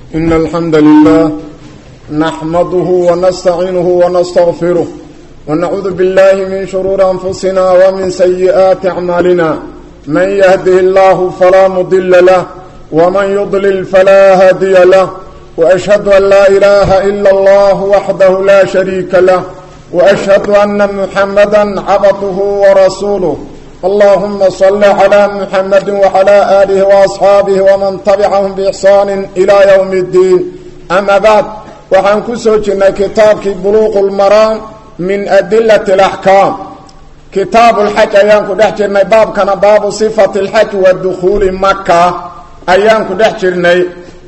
إن الحمد لله نحمده ونستعينه ونستغفره ونعوذ بالله من شرور أنفسنا ومن سيئات أعمالنا من يهده الله فلا مضل له ومن يضلل فلا هادي له وأشهد أن لا إله إلا الله وحده لا شريك له وأشهد أن محمدا عبده ورسوله اللهم صل على محمد وعلى آله وأصحابه ومن تبعهم بإحسان إلى يوم الدين أما بعد وحنكسو جنا كتابك بلوغ المرام من أدلة الأحكام كتاب الحج أيانكو دحجرنا باب كان باب صفة الحج والدخول مكة أيانكو دحجرنا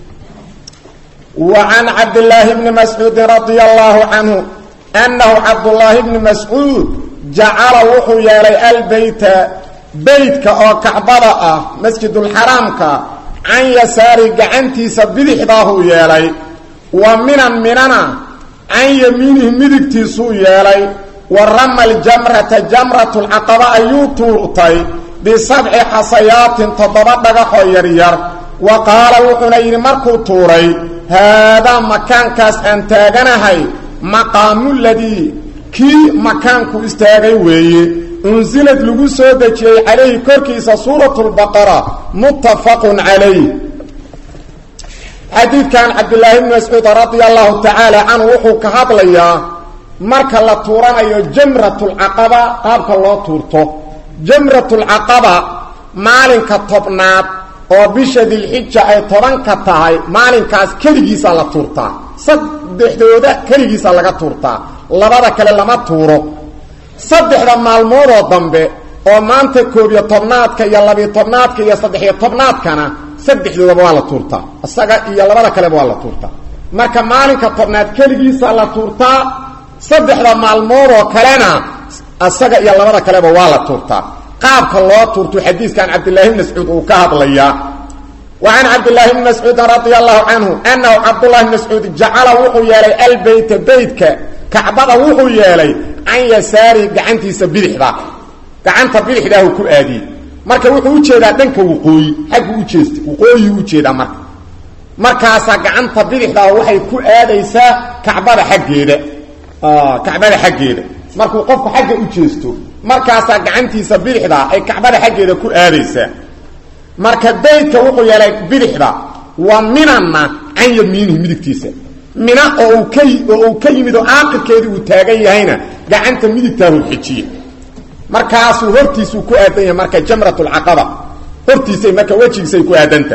وعن عبد الله بن مسعود رضي الله عنه أنه عبد الله بن مسعود جعل وحو يالي البيت بيتك أو كعبضاء مسجد الحرامك عن يساري قعنتي سبدي حضاه يالي ومننا عن يمينه مدكتي سو يالي ورمى الجمرة جمرة العقبة أيوتورتي بسبع حصيات تضبط حيرير وقال وحنين مركو توري هذا مكان كاس أنتاغنهي مقام الذي كي مكانكو استاغي ويه انزلت لغو سودجي عليه كوركيسا سورة البقرة متفق عليه حديث كان عبد الله بن مسعود رضي الله تعالى عنه وحو كهضليا marka la tuuranayo jamratul aqaba qaabka loo tuurto jamratul aqaba maalinka tobnaad oo bisha dilxijja ay 10 ka tahay maalinkaas kaligiisa la tuurtaa saddexdooda kaligiisa laga tuurtaa labada kale lama tuuro saddexda maalmood oo dambe oo maanta 11aadka iyo 12aadka iyo 13aadkana saddexdooda waa la tuurtaa asaga iyo labada kale waa la tuurtaa marka maalinka tobnaad kaligiisa la tuurtaa saddexda maalmood oo kalena asaga iyo labada kaleba waa la tuurtaa qaabka loo tuurto xadiiskan Abdullah ibn Mas'ud uu ka hadlaya وعن عبد الله بن مسعود رضي الله عنه أنه عبد الله بن مسعود جعل وحو يالي البيت بيتك كعبة وحو يالي عن يساري قعنتي سبيلحدا قعنت بيلحدا هو كو آدي marka wuxuu u jeedaa dhanka waqooyi xaq u jeestay waqooyi u jeedaa markaas gacanta bidixda waxay ku aadaysaa kacbada xaggeeda markuu qofku xagga u jeesto markaas gacantiisa bidixda ay kacbada xaggeeda ku aadaysaa marka beedka wuxuu yeelay bidixda wa minana an yamiinihi midigtiisa mina oo ka yimid oo aakhirkeedii uu taagan yahayna gacanta midigta uu xijiye markaas hortiisu ku aadan yahay marka jamratul aqaba hortiisa marka wajigiisa ku aadanta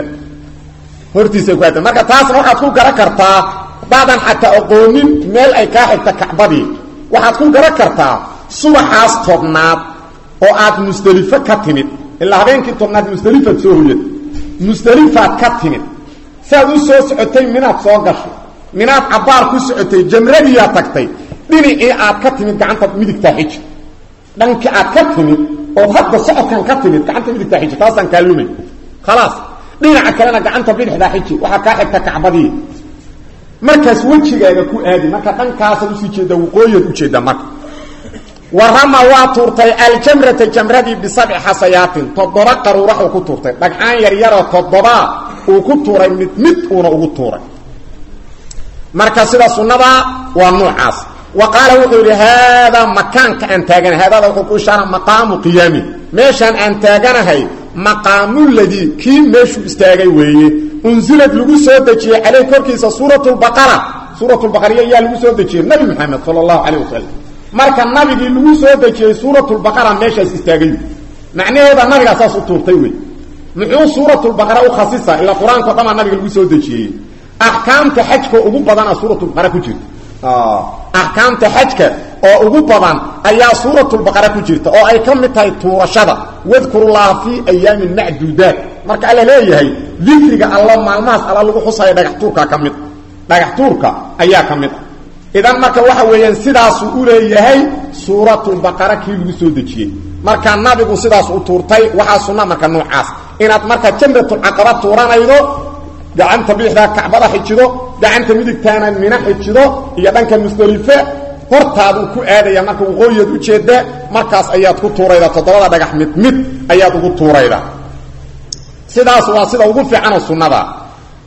marka taasna waxaad ku garan kartaa baadan xataa aqoonin meel ay ka xigta kacbadii waxaad ku garan kartaa subaxaas tobnaad oo aad Musdalifa ka timid ilaa habeenkii tobnaad Musdalifa soo hoyad Musdalifa ka timid saad u soo socotay minaad soo gashay minaad cabaar ku socotay jamradii aad tagtay dhinacii aad ka timid gacanta midigta xij dhanka aad ka timid oo hadda socodkan ka timid gacanta midigta xij taasan kaalumay خلاص dhinaca kalena gacanta bidixda xiji waxa ka xigta kacbadii markaas wajigaaga ku aadi marka dhankaas u sii jeeda waqooyid u jeeda marka warama waa tuurtay aljamrata jamradi bi sab'i hasayatin toddoba qaruura ku tuurtay dhagxaan yar yar oo toddoba uu ku tuuray mid uuna ugu tuuray marka sida sunnada waa noocaas وقال وحوري هذا مكان كان تاغن هذا وحو اشاره مقام قيامي ميشان ان تاغنهي مقام الذي كي ميشو استاغي ويه انزلت لغو سو دجي عليه كركيسه سوره البقره يا لغو سو دجي نبي محمد صلى الله عليه وسلم marka nabigi lagu soo dajiyay suuratul baqara meesha istaagay macnaheedu nabiga asaas u tuurtay way muxuu suuratul baqara u khasisa ila quraanka dhama nabiga lagu soo dajiyay ahkaamta xajka ugu badan suuratul baqara ku jirta ahkaamta xajka oo ugu badan ayaa suuratul baqara ku jirta oo ay ka mid tahay tuurashada wadkurullaha fi ayaamin ma'dudat marka alla leeyahay dhikriga allah maalmaas alla lagu xusay dhagax tuurka ayaa ka mid idan marka waxa weeyaan sidaas uu leeyahay suuratul baqara kii lagu soo dajiyay marka nabigu sidaas u tuurtay waxa sunna marka noocaas inaad marka jamratul aqaba tuuranaydo gacanta bidixda kacbada xijido gacanta midigtaana mina xijido iyo dhanka Musdalifa hortaadu ku aadaya marka waqooyid u jeeda markaas ayaad ku tuurayda toddobada dhagax mid ayaad ugu tuurayda sidaas waa sida ugu fiican sunnada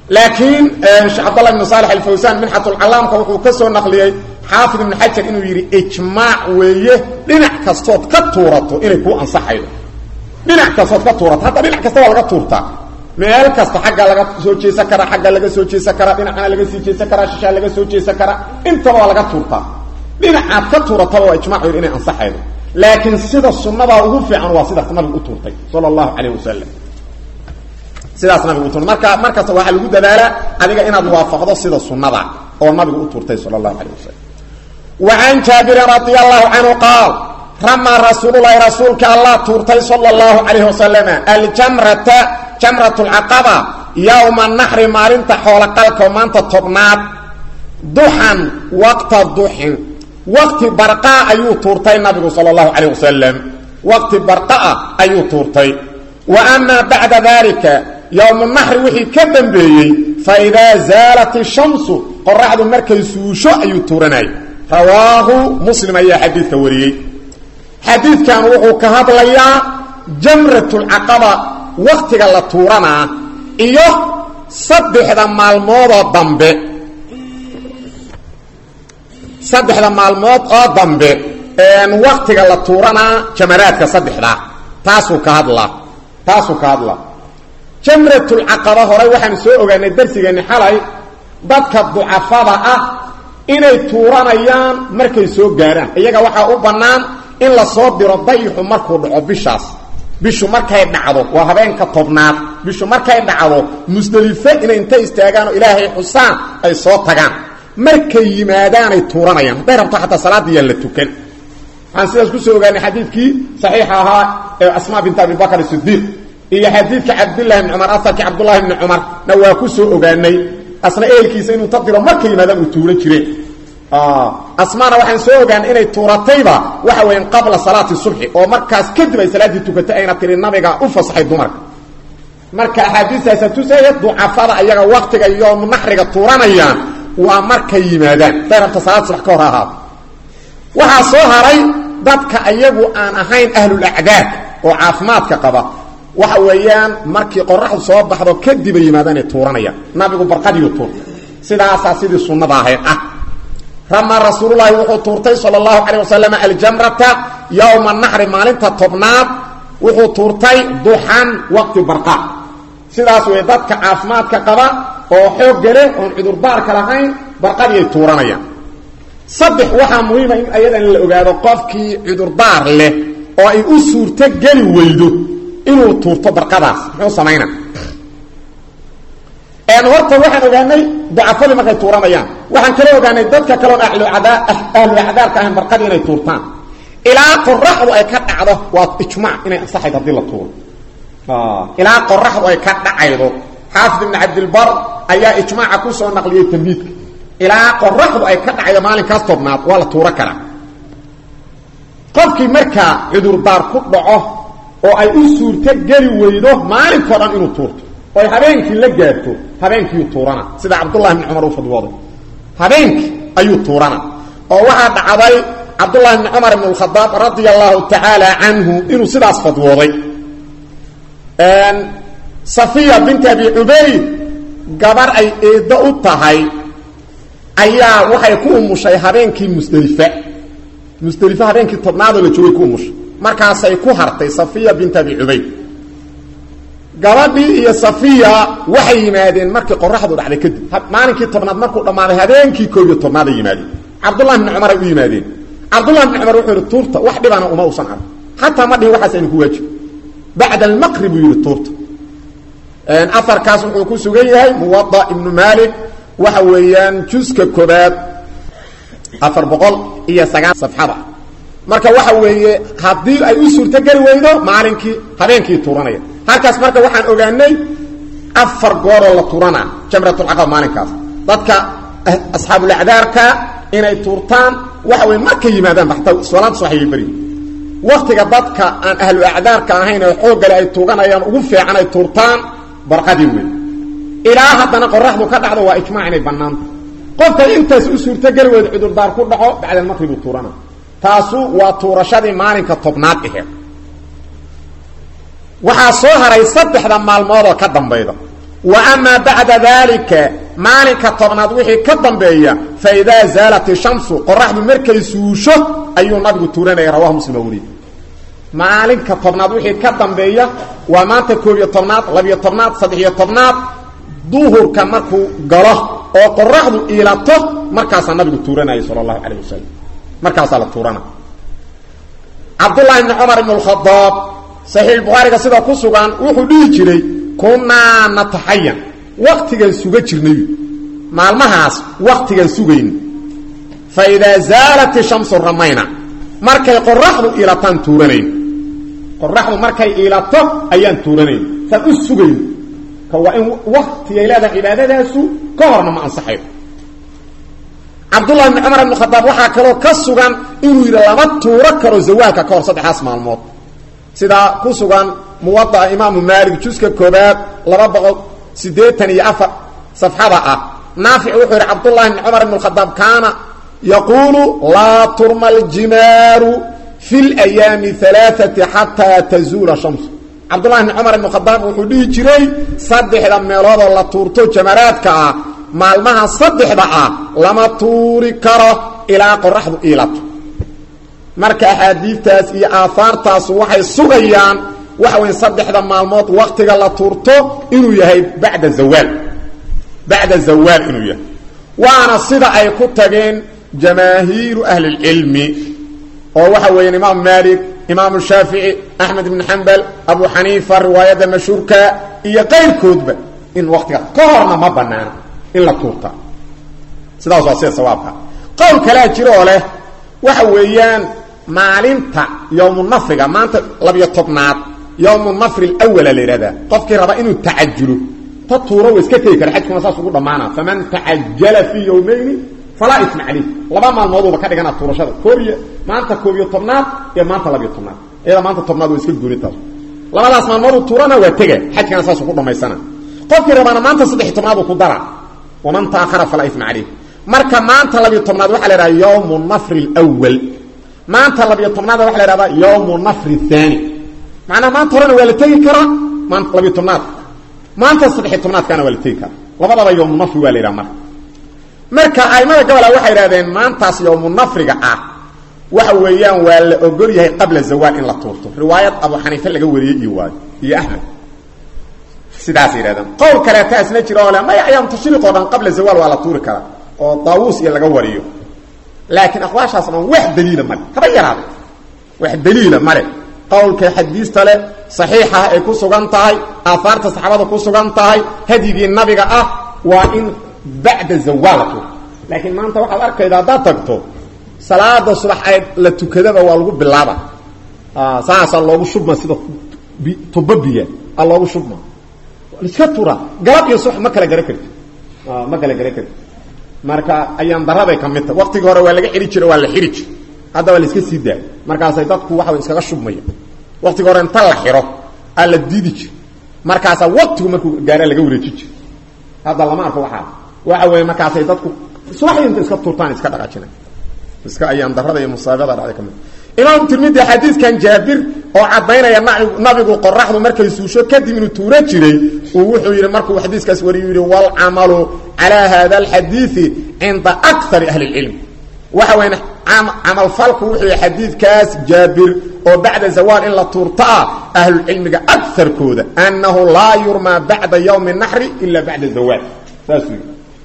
laakiin sheekh Abdullah ibn Salih al-Fawzan minhatul alam ka wuxuu ka soo naqliyay xaafid ibn Hajar inuu yiri ijmaac weeye dhinac kastood ka tuurato inay ku ansaxaydo dhinac kastood ka tuurato hadda dhinac kasta waa laga tuurtaa meel kasta xagga laga soo jeesan kara xagga laga soo jeesan kara dhinacana laga sii jeesan kara shisha laga soo jeesan kara inta waa laga tuurtaa dhinaca ka tuurata waa ijmaac weeye inay ansaxaydo laakiin sida sunnada ugu fiican waa sida nabigu u tuurtay sallallahu alayhi wasallam sidaas nabigu u tuurtay markaas waxa lagu dadaalaa adiga inaad waafaqdo sida sunnada oo nabigu u tuurtay sallallahu alayhi wasallam wa an jabir radiyallahu anhu qaal rama rasuulullaahi rasuulka allah tuurtay sallallahu alayhi wasallam al-jamrata jamratul aqaba yawm an-nahr maalinta xoola qalka maanta tobnaad duhan waqta duhin waqti barqa ayuu tuurtay nabigu sallallahu alayhi wasallam waqti barqa ayuu tuurtay wa amma ba'da dhalika yawm an-nahr wixii ka dambeeyay fa idha zalat ash-shamsu qorraxdu markay suusho ayuu tuuranay rawaahu muslim ayaa xadiidka wariyay xadiidkan wuxuu ka hadlayaa jamratul aqaba waqtiga la tuurana iyo saddexda maalmood oo dambe waqtiga la tuurana jamaraadka saddexda taasuu ka hadla jamratul aqaba hore waxaan soo ogaanay darsigeena xalay dadka ducafada ah inay tuuranayaan markay soo gaaraan iyaga waxa u banaan in la soo diro dayixu markuu dhaco bishu markay dhacdo waa habeenka tobnaad bishu markay dhacdo musdalifa inay inta istaagaan oo ilaahay xusaan ay soo tagaan markay yimaadaan ay tuuranayaan haday rabto xataa salaadii la tukan aan sidaas ku soo ogaanay xadiidkii saxiix ahaa ee asmaa bint abi bakr as-siddiq iyo xadiidka abdullah ibn umar asaki abdullah ibn umar na waa ku soo ogaanay asna eelkiisa inuu tadiro markay yimaadaan uu tuuran jireen asmaana waxaan soo ogaanay inay tuuratayba waxa weeyaan qabla salaati subhi oo markaas kadib ay salaadii tukatay ayna tiri nabiga u fasaxay dumarka marka xadiisaas tusaya ducafada ayaga waqtiga iyo nahriga tuuranayaan waa markay yimaadaan darabta salaad subax ka hor ahaa waxa soo haray dadka ayagu aan ahayn ahlul a'daad oo caafimaadka qaba waxa weeyaan markii qorraxdu soo baxdo kadib ay yimaadaan ay tuuranayaan nabigu barqadiyo tuurtay sidaas sidii sunnada ahayd rama rasuulullaahi wuxuu tuurtay sallallahu alayhi wasallam al-jamrata yawm an-nahr maalinta tobnaad wuxuu tuurtay duhan waqti barqa sidaas way dadka caafimaadka qaba oo xoog gale oo cudur daar kala hayn barqadii ay tuuranayaan saddex waxa muhiim ah in ayadan la ogaado qofkii cudur daar leh oo ay u suurta gali weydo inuu tuurto barqadaas wuxuu sameeyna horta waxaan ogaanay dacafada markay tuuranayaan waxaan kala ogaanay dadka kale oo ahlu a'daar ka ahan barqadii inay tuurtaan ilaa qorraxdu ay ka dhacdo waa ijmaac inay ansaxay hadii la tuuro ilaa qorraxdu ay ka dhacaydo xaafid ibn abd al-bar ayaa ijmaaca ku soo naqliyay tamhiidka ilaa qorraxdu ay ka dhacaydo maalinkaas tobnaad waa la tuura karaa qofkii marka cudur daar ku dhaco oo ay u suurta gali weydo maalinka dhan inuu tuurto oo habeenkii la gaarto habeenkii tuurana sida Abdullah ibn Umar uu fadwooday habeenkii ayuu tuurana oo waxa dhacday Abdullah ibn Umar ibn al-Khattab radiyallahu ta'ala anhu inuu sidaas fadwooday Safiya bint Abi Ubayd gabar ay eedo u tahay ayaa waxay ku umushay habeenkii Musdalifa habeenkii tobnaad la joogay ku umushay markaas ay ku hartay Safiya bint Abi Ubayd gabadhii iyo Safiya waxay yimaadeen markii qorraxdu dhacday kadib maalinkii tobnaad markuu dhamaaday habeenkii 11 ay yimaadeen Abdullah ibn Umar ay u yimaadeen Abdullah ibn Umar wuxuu tuurta wax dhibana uma uusan arag hatta ma dhii waxaas ay ku waajib bacda al-maghrib yiri tuurta afar kaas wuxuu ku sugan yahay Muwatta ibn Malik waxa weeyaan juska koobaad 409 safxada marka waxa weeye hadii ay u suurta gali weydo maalinkii habeenkii tuuranaya halkaas marka waxaan ogaanay afar goor oo la tuurana jamratul aqaba maalinkaas dadka asxaabul a'daarka inay tuurtaan waxa weyn markay yimaadaan baxta salaad saxiix bari waqtiga dadka aan ahlu a'daarka ahayn oo xoog gal ay tuuganayaan ugu fiican ay tuurtaan barqadii weyn ilaa haddana qorraxdu ka dhacdo waa ijmaac inay banaan qofka intaas u suurta gali weydo cudur daar ku dhaco bacda al-maghrib tuurana taasu waa tuurashadii maalinka tobnaad waxa soo haray saddexda maalmood oo ka dambeeyda وأما بعد ذلك مالك طبناد وحي كدنبيا فإذا زالت الشمس قرحد مركي سوشو أيو نبي تورنا رواه مسلم وري مالك طبناد وحي كدنبيا وما تكوبي طبناد لبي طبناد صدحي طبناد ظهور كمركو قره او قرحد إيلاته مركز النبي تورنا صلى الله عليه وسلم مركز على تورنا عبد الله بن عمر بن الخطاب صحيح البخاري كسيده كسغان وحو دي جيري كنا نتحين وقتigan suga jirnay maalmahaas waqtigan sugayn فاذا زالت الشمس رمينا markay qorraxdu ilatan tuuranayn qorraxdu markay ilato ayaan tuuranayn san u sugayn ka waa in waqti ilaa cibaadadaasu ka horna ma ansaxay Abdullah ibn Umar ibn Khattab waxa kale ka sugan inuu laba tuuro karo zawaalka ka hor saddexaas maalmood sida ku sugan muwatta imam Malik juska koobaad 284 صفحه نافع وحير عبد الله بن عمر بن الخطاب كان يقول لا ترمى الجمار في الايام 3 حتى تزول الشمس عبد الله بن عمر بن الخطاب وحدي جيري صدخدا ميلود لا تورتو جمراتك مالمها صدخدا لما توري كره الى قرحد ايلات marka ahadiithas iyo aafaartaas waxay sugayaan waxa weyn saddexda maalmood waqtiga la tuurto inuu yahay ba'da zawal inuu yahay waana sida ay ku tageen jamaahiir ahli ilmi oo waxa weyn imam Malik imam Shafi'i Ahmad ibn Hanbal Abu Hanifa riwaayada mashhuurka iyo qeyrkoodba in waqtiga ka horna ma banaana in la tuurta sidaas waa sawaabka qowl kala jiro leh waxa weeyaan maalinta yawm nafriga maanta 12aad yawm nafri al-awwal leerada qofkii raba inuu taajjulo tatuuro iska kay kar xajkuna saas ugu dhamaana faman taajjala fi yawmayn fala isma alayh laba maalmood ka dhigana tuurashada kooriya maanta 12aad iyo maanta 12aad ee maanta 12aad way iska guurita labadaas maalmood tuurana waa taga xajkuna saas ugu dhamaysana qofkii raba maanta 13aad ku dara waman taakhara fala isma alayh marka maanta 12aad waxa la yiraahdaa yawm nafri al-awwal maanta 12aad waxa la yiraahdaa yawm nafri thani macna maanta horena waa la tagi karaa maanta 12aad maanta 13aad kana waa la tagi karaa labadaba yawm nafri waa la yiraahdaa marka aymada gabala waxay yiraahdeen maantaas yawm nafriga waxa weeyaan waa la ogol yahay qabla zawal in la tuurto riwaayad Abu Hanifa laga wariyay iyo Ahmad sidaas yiraahdeen qowl kale taasna jiro wala ma ayam tashriiq oo dhan qabla zawal waa la tuuri karaa oo Daawus iyo laga wariyo laakiin aqwaashaas ma wax daliil ma haba yaraado wax daliil ma leh qowlka xadiista leh saxiixa ay ku sugan tahay aafaarta saxaabada ku sugan tahay hadigii nabiga waa in ba'da zawalatu laakiin maanta waxa arkayda dad tagto salaada subax ay la tukadaba waa lagu bilaaba saasa loogu shubma sida tubabiya loogu shubma iska tura galab iyo subax ma kala garan marka ayaan daraday kamid waqtiga hore waa laga xiri jiray waa la xiri jiray hadda waa la iska sii daa markaas ay dadku waxa iskaga shubmaya waqtiga hore inta la xiro alla diidi jiray markaas waqtigu markuu gaara laga wareeji jiray hadda lama arko waxa weey markaas ay dadku subaxinta iska turtaan iska dhaqaajina iska ayaan darada iyo musaabada dhacday kamid imam Tirmidhi xadiiskan Jaabir oo cadeynaya nabigu qorraxdu markay suusho kadib inuu tuura jiray oo wuxuu yiri markuu xadiiskaas wariyo yiri wal amalu ala hada al hadith inda akthar ahli al ilm waxa weyn amal falku wuxuu xadiiskaas Jaabir oo bacda zawal in la tuurta ahli al ilmiga akthar kooda annahu la yurma ba'da yawm an-nahr illa ba'da zawal taaswi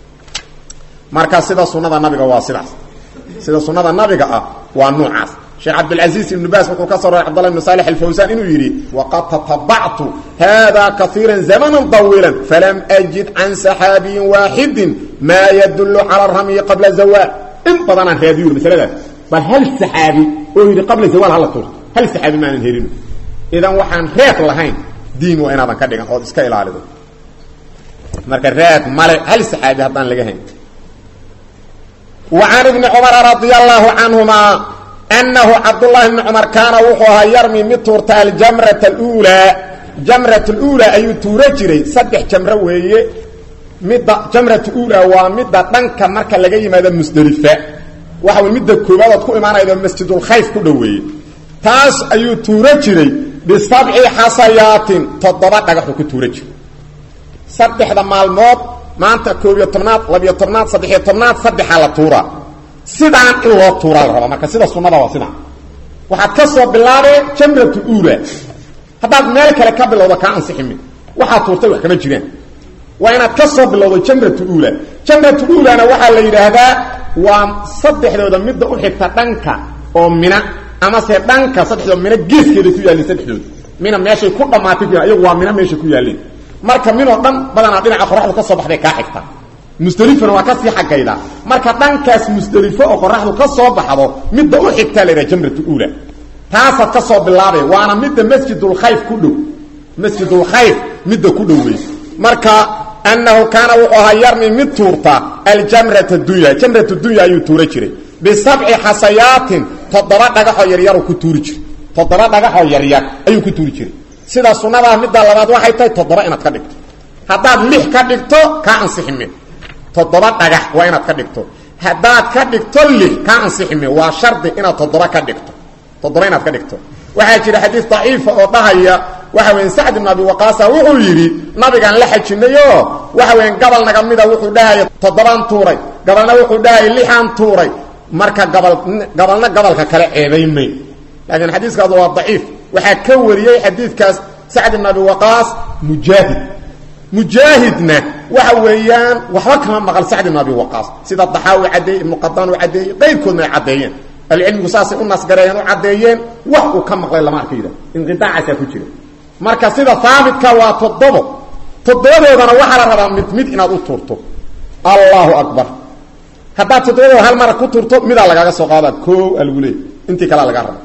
marka sida sunnada nabiga waa sunnada nabiga waa nuucaas شيخ عبد العزيز بن باز وكسر عبد الله بن صالح الفوزان انه يري وقد تتبعت هذا كثيرا زمنا طويلا فلم اجد عن صحابي واحد ما يدل على الرمي قبل الزوال ان بدنا هذه المساله بل هل الصحابي يري قبل الزوال على طول هل الصحابي ما نهرين اذا وحان ريق لهين دين وانا بان كدغان او اسكا ilaalido marka reed male hal saxaabi hadan laga hayn وعن ابن عمر رضي الله عنهما أنه عبد الله بن عمر كان وحوها يرمي متورتا الجمرة الأولى أي تورجري صدح جمرة وهي جمرة الأولى ومدة طنكا مركا لغاية ماذا مزدلفة وحو المدة كوبادة تكون إمانا إذا مسجد الخيف كله تاس أي تورجري ب7 حصيات تضبط لغاية تورجري saddexda maalmood maanta 11aad 12aad 13aad saddexa la tuura sidaan in loo tuura la raba marka sida sunnada waa sidaan waxaad ka soo bilaabay jamratu uula hadaad meel kale ka bilowdo ka ansiximi waxa tuurtay wax kama jiraan waa inaad ka soo bilowdo jamratu uula jamratu uulana waxa la yiraahdaa waa saddexdooda midda u xigta dhanka oo mina ama se dhanka saddexdooda mina geeskeeda ku yaalin saddexdooda mina meeshay ku dhamaatay iyagu waa mina meesha ku yaalin marka minoo dhan badanaa dhinaca qoraxdu ka soo baxday ka xigta mustalifana waa ka sii xagayda marka dhankaas mustalifo oo qoraxdu ka soo baxdo midda u xigta leeyahay jamratu uula taasa ka soo bilaabay waana midda masjidul khayf ku dhow masjidul khayf midda ku dhoway marka annahu kana wa yarmi mid tuurta aljamratu dunya jamratu dunya ayu tuura jiray bi sab'i hasayatin toddoba dhagaxo yar yar ku tuuri jiray toddoba dhagaxo yar yar ayu ku tuuri jiray sida sunnada midda labaad waxay tahay toddoba inaad ka dhigto hadaad lix ka dhigto ka ansixime toddoba dhagax waa inaad ka dhigto hadaad ka dhigto lix ka ansixime waa shardi inaad toddoba ka dhigto toddoba inaad ka dhigto waxa jira xadiis daciif oo dhahaya waxa weyn Sa'd ibn Abi Waqqas wuxuu yiri nabigan la xajinayo waxa weyn gabal naga mida wuxuu dhahay toddobaan tuuray gabalna wuxuu dhahay lixan tuuray marka gabalna gabalka kale eedeymay laakiin xadiiskaas waa daciif waxa ka wariyay xadiiskaas Sa'd ibn Abi Waqqas mujaahidna waxa weeyaan waxba kama maqal Sa'd ibn Abi Waqqas sida Dahawi caday ibn Qattan caday qeybkoodna cadeeyeen العلم قصاصي الناس قريان وعديين وحو كم مقلي لما أركيدا انقطاع سيكوشيرا مركا سيدا ثابت كوا تضبو انا وحلا ربا متمد إنا دو تورتو الله أكبر حتى تضبو هل مرة كو تورتو مدى لغاقا سوقادا كو الولي انتي كلا لغا ربا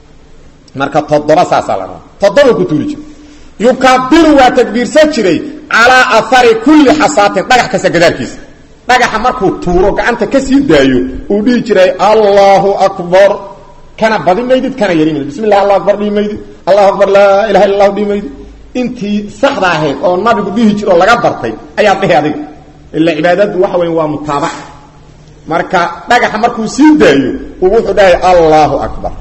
مركا تضبو ساسا لغا تضبو كو توريجي يكبر وتكبير سجري على أثار كل حصات نجح كسا قدار كيس dhagaxa markuu tuuro gacanta ka sii daayo uu dhigi jiray Allahu akbar kana badinaydid kana yarin bismillah Allahu akbar dhimaydid Allahu akbar la ilaha illa Allah dhimaydid intii saxda ahayd oo nabigu dhihi jiro laga bartay ayaa dhihi adiga illa ibaadadu waxa weyn waa mutaabac marka dhagaxa markuu sii daayo uu wuxuu dhahay Allahu akbar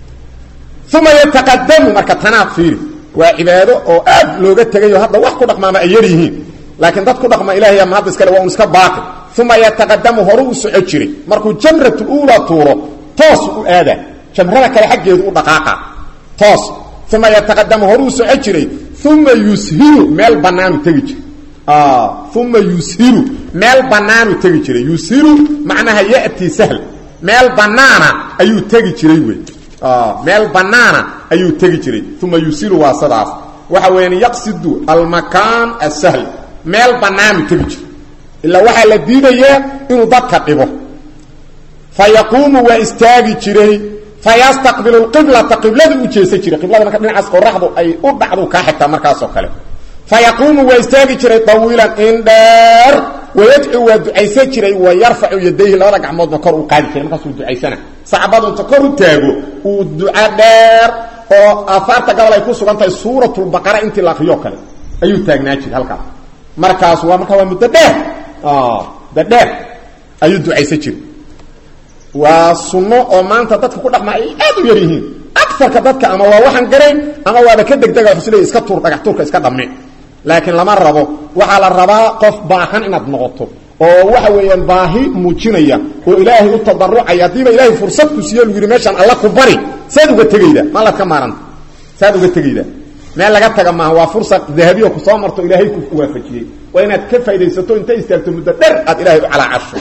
thumma yataqaddamu marka tanaafir waa ibaado oo aad looga tagayo hadda wax ku dhaqmaama ay yarihiin لكن dadku dhaqma ilaahay ama hadda iskale waa iska baaqi thumma yataqaddamu horu su'ajiri markuu jamratu ula tuuro toos u aada jamrada kale xageedu u dhaqaaqa toos thumma yataqaddamu horu su'ajiri thumma yushiru meel banaanu tagi thumma yushiru meel banaanu tagi jiray yushiru macnaha yaati sahl meel banaana ayuu tagi jiray way meel banaana ayuu tagi jiray thumma yushiru waa sadaas waxa weeyaan yaqsidu al makan as-sahl meel banaanu tagi illa waxa la diidayaa inuu dadka dhibo fayaqumu wa istaagi jiray fayastaqbilu alqiblata qibladu u jeesa jiray qiblada marka dhinacaas qoraxdu ay u dhacdo ka xigta markaas oo kale fayaqumu wa istaagi jiray tawilan indar ويدعو ودعيسه جيري ويرفع يديه لولا غعمود كور u qaadi jiray markaas uu ducaysana saxaabadu inta kor u taago uu duca dheer oo afarta gabal ay ku sugan tahay suuratul baqara intii la akhriyo kale ayuu taagnaa jiray halka markaas waa marka waa muddo dheer ayuu ducaysan jiray waa sunno oo maanta dadka ku dhaqma ay aad u yar yihiin akfarka dadka ama waa waxan gareyn ama waa ka degdega xusilay iska tuur dhagax tuurka iska dhamme laakiin lama rabo waxa la rabaa qof baahan inaad noqoto oo waxa weeyaan baahi muujinaya oo ilaahay u tadarrucaya diiba ilaahay fursad ku siiyo lagu yiri meeshan alla ku bari saad uga tagayda ma la ka maaran saad uga tagayda meel laga taga ma waa fursad dahabiyo ku soo marto ilaahay ku waafajiyay waa inaad ka faa'iideysato inta istaagto muddo dheer aad ilaahay u cala casho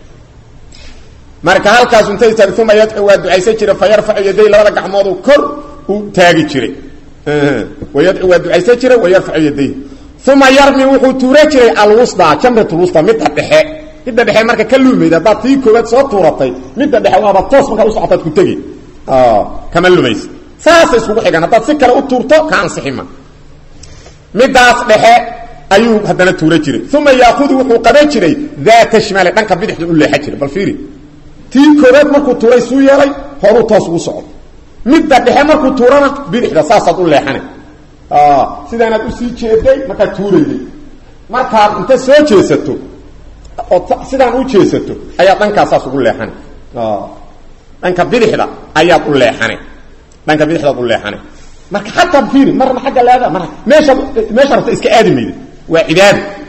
marka halkaas inta istaagto ma yadcu waa ducaysan jiray fayarfa yaday labada gacmood kor u taagi jiray ويدعو ودعيسه جيره ويرفع يديه ثم يرمي وحو توره جيره الوسطى جمره الوسطى مد دخه مد دخه marka kaluumeeda baad tii koobad soo tuuratay mid dhexe waa toos marka u socotad ku tagi kama lumays saas isku xigan hadaad si kale u tuurto ka ansixima midaas dhexe ayuu hadana tuure jiray thumma yaakhudhu wuxuu qaban jiray daata shimaal dhanka bidixda u leexay jiray bal fiiri tii koobad markuu tuuray suu yeelay horu toos ugu socdo midda dhexe markuu tuurana bidixda saasaad u leexanay sidaanaad u sii jeeday markaad tuurayday markaad inta soo jeesato oo sidaan u jeesato ayaa dhankaas saas ugu leexanay dhanka bidixda ayaad u leexanay dhanka bidixdaad u leexanay marka xataa fiiri marna xagga laada marna meesha rabta iska aadimayda waa cibaado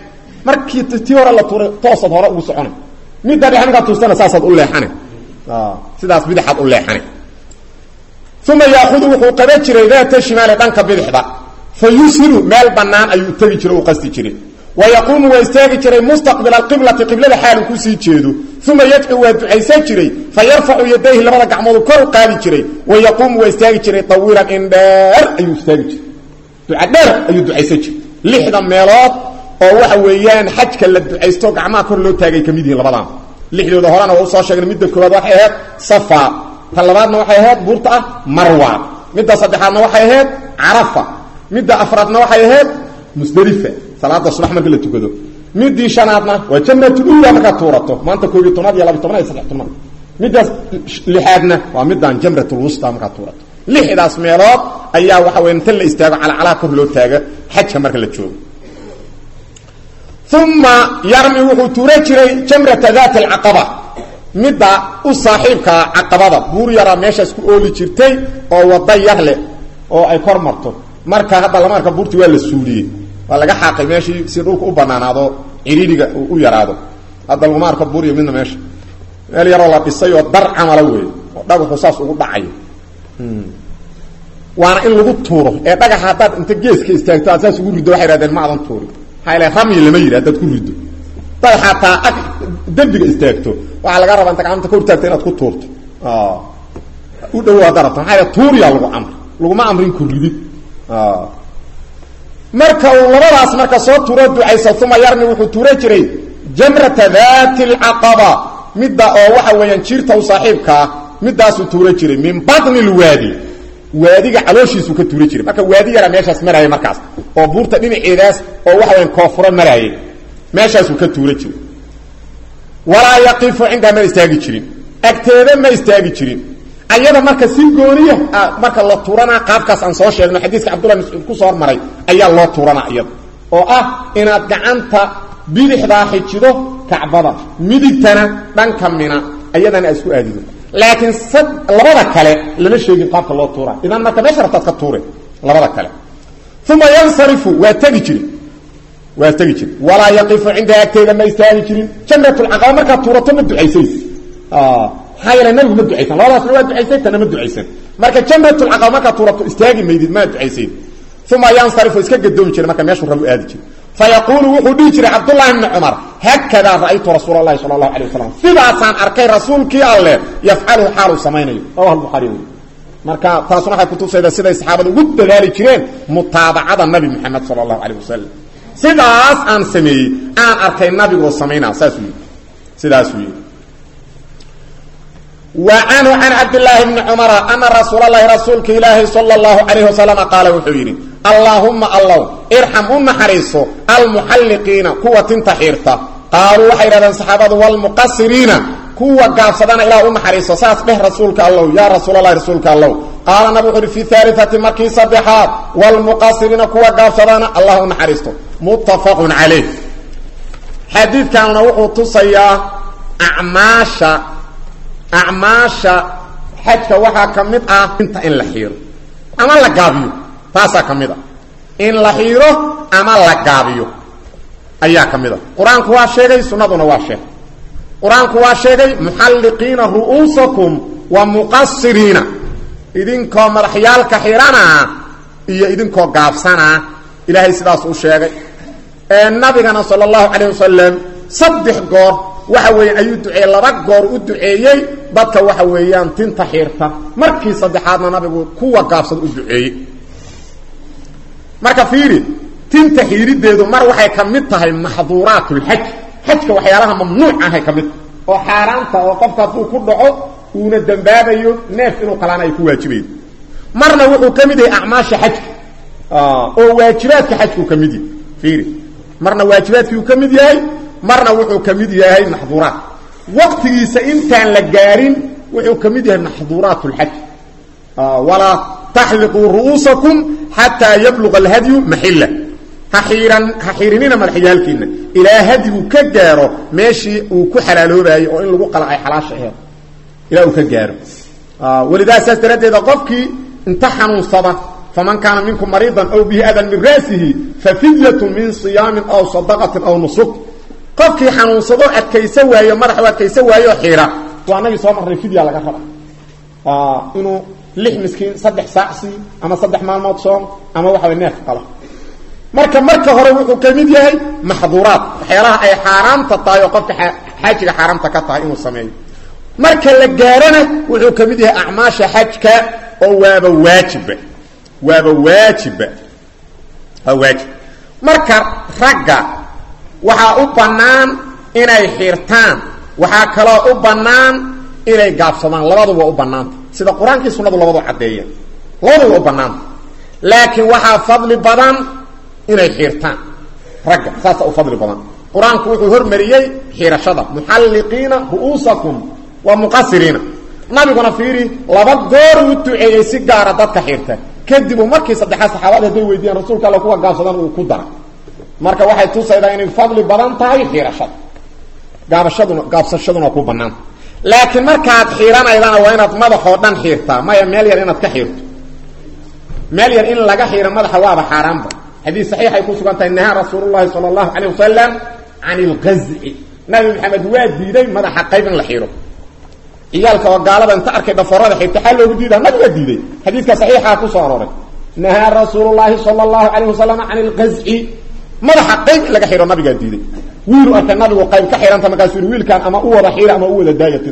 markii tii hore la tuuray toosad hore ugu soconay midda dhexanka tuustana saasad u leexanay sidaas bidixad u leexanay uma yaakhud wuxuu qaba jiray daata shimaal dhanka bidixda fayusiru meel banaan ayuu tagi jiray oo qasti jiray ويقوم ويستاغي جري مستقبل القبلة قبلة حال كسي جيدو ثم يدعو ودعيسا جري فيرفع يديه لبدا غعمود كل قادي جري ويقوم ويستاغي جري طويلا اندار ايو استاغي جري دعدار ايو دعيسا جري لحدا ميلاد oo waxa weeyaan xajka la duceysto gacmaha kor loo taagay kamidii labadan lixdooda horena oo soo sheegnay midda koowaad waxay ahayd safa talabaadna waxay ahayd buurta marwa midda saddexaadna waxay ahayd arafa midda afraadna waxay ahayd musdalifa salaada subax marka la tukado midii shanaadna waa jannatul ula marka tuurato maanta 12 iyo 12 iyo 13 midda lixaadna waa middan jamratul wusta marka tuurato lixdaas meelood ayaa waxa weyn tan la istaago cala kor loo taaga xajka marka la joogo ثم يرمي وحتورة جري جمرة ذات العقبة مدى أصاحبك عقبة بور يرى ماشا سكو أولي جرتي أو وضي يغلي أو أي كورمرتو مركا هذا لماركا بورتي ويلا السوري ولا حاقي ماشي سيروك أبنانا هذا عريدك ويرادو هذا لماركا بوري منه ماشي قال يرى الله بيصي والدر عملوه وداقو خصاص وضعي وانا إن لغو تورو داقا حاتات انت جيس كيستاكتو أساس يقول دو حيرادين معظم تورو هاي رمي لما يرى دad ku rido dad xataa dambiga istaagto waxa laga rabaa inta gacanta ku taagto inaad ku tuurto u dhawaad darafta haya tuuriya lagu amrin ku ridid marka labadaas marka soo tuuro ducaysa tuma yarni wuxuu tuure jiray jamrata dhaatil aqaba midda oo waxa weeyaan jirta u saaxiibka middaas uu tuure jiray min badni alwadi waadiga calooshiisu ka tuure jiray marka waadi yara meeshaas maray markaas oo buurta dhinaceedaas oo waxa weyn koofuro maray meeshaas uu ka tuure jiray wala yaqifu inda ma istaagi jirin agteeda ma istaagi jirin ayada marka si gooniya marka la tuurana qaabkaas aan soo sheegno xadiiska Abdullah Mas'ud ku soo maray ayaa loo tuurana iyada oo inaad gacanta bidixda xijido kacbada midigtana dhanka mina ayadana isku aadido laakiin labada kale lama sheegin qaabka loo tuura idan marka meesha rabtaad ka tuure labada kale ثم ينصرف واتجري ولا يقف عند اكيد ما يستاهل جمرة العقبة marka tuurato ma duceysay hayra nabi ma duceysan labadaas waa duceysay tan ma duceysan marka jamratu alaqaba marka tuurato istaagi meedid ma duceysay thumma yansarifu iska gadoom jiray marka meeshu rabu aadi jiray fayaqulu wuxuu dhigi jiray Abdullah ibn Umar hakada ra'aytu Rasuulullah sallallahu alayhi wasallam sidaasan arkay rasuulkii alle yafcalu halu samaynayo oo al-Bukhari marka taasuna waxay ku tusaydaa sida saxaabadu ugu dadaali jireen mutaabacada nabi Muhammad sallallahu alayhi wasallam sidaas aan sameeyay aan arkay nabiga sameeyna sidaas uu وعنه عن عبد الله بن عمر أن رسول الله صلى الله عليه وسلم قال وحيري اللهم الله ارحمهم حريصوا المحلقين قوة تحيرتا قالوا حيرا صحابة والمقصرين قوة قافصدان إلى أم حريصوا ساس به رسولك الله يا رسول الله رسولك الله قال نبي في ثالثة مكي صبحات والمقصرين قوة قافصدان الله أم حريصوا متفق عليه حديث كان نوحو تصيا أعماشا حجك وحا كمد انت إن لحيرو أما لقابيو تاسا كمد إن لحيرو أما لقابيو أيها كمد قرآن كوا شيغي سنة نوا شيغ قرآن كوا شيغي محلقين رؤوسكم ومقصرين إذنكو مرحيال كحيرانا إيا إذنكو قابسانا إلهي سلاس وشيغي النبي صلى الله عليه وسلم صدح قور waxa weeyaan ayuu duceeyay laba goor u duceeyay dadka waxa weeyaan tinta xirta markii saddexaadna nabigu kuwa gaabsad u duceeyay marka fiiri tinta xirideedu mar waxay kamid tahay mahduratul hajka waxyaalaha mamnuuc ah ay kamid oo xaraanta oo qofka uu ku dhaco uuna dambaabayo neef inuu qalaan ay ku waajibay marna wuxuu kamid yahay acmaasha hajka oo waajibaadka hajku kamid yahay fiiri marna waajibaadku kamid yahay marna wuxuu kamid yahay maxduuraat waqtigiisa intaan la gaarin wuxuu kamid yahay maxduuraatul hajj wala tahliqu ru'usakum hatta yablugha al-hadi mahilla haxiirinina malxiyalkiina ila hadigu ka gaaro meeshii uu ku xalaaloobayo oo in lagu qala ay xalaasha ahayd ila uu ka gaaro walidaas taradeeda qofkii inta xanuunsada faman kaana minkum mariidan aw bihi adan min ra'sihi fafidyatun min siyaamin aw sadaqatin aw nusuk qofkii xanuunsado adkaysa waayo madax adkaysa waayo xiira waa nabi soo marray fidya laga raba inuu 6 miskiin 3 saacsi ama 3 maalmood soom ama waxa neef qala marka hore wuxuu kamid yahay maxduuraat waxyaalaha ay xaraamta tahay oo qofka xaajiga xaraamta ka tahay inuu sameeyo marka la gaarana wuxuu kamid yahay acmaasha xajka oo waaba waajib marka ragga waxa u banaan inay xirtaan waxa kale oo u banaan inay gaabsadaan labaduba u banaanta sida quraanka sunnadu labadu cadeeyeen labaduba u banaanta laakiin waxa fadli badan inay xirtaan ragga saasa u fadli badan quraanku wuxuu hormariyay xirashada muhalliqiina ru'usakum wa muqassirina nabiguna fiiri laba goor uu duceeyay si gaar ah dadka xirta kadib markii saddexaad saxaabada ay weydiiyeen rasuulka Allah kuwa gaabsadan uu ku dara marka waxay tusaydaa inay fadli badan tahay xirashada gaabsashaduna ku banaan laakiin markaad xiiranaydana waa inaad madaxo dhan xiirtaa maya meel yar inaad ka xiirto meel yar in laga xiiro madaxa waaba xaraamba حديث صحيح يكون سبحانه نهى رسول الله صلى الله عليه وسلم عن الغزع نبي محمد واد ديدي مدح قيبن لحيره ايالك وقالبا انت اركي دفرده حتى حلو ديدا نبي ديدي حديث صحيح كو سوروري نهى رسول الله صلى الله عليه وسلم عن الغزع مدح قيبن لغا خيره نبي ديدي ويرو ارك نبي قيب كخيران تما كاسو ويل كان اما او ودا خيره اما او ودا دايتين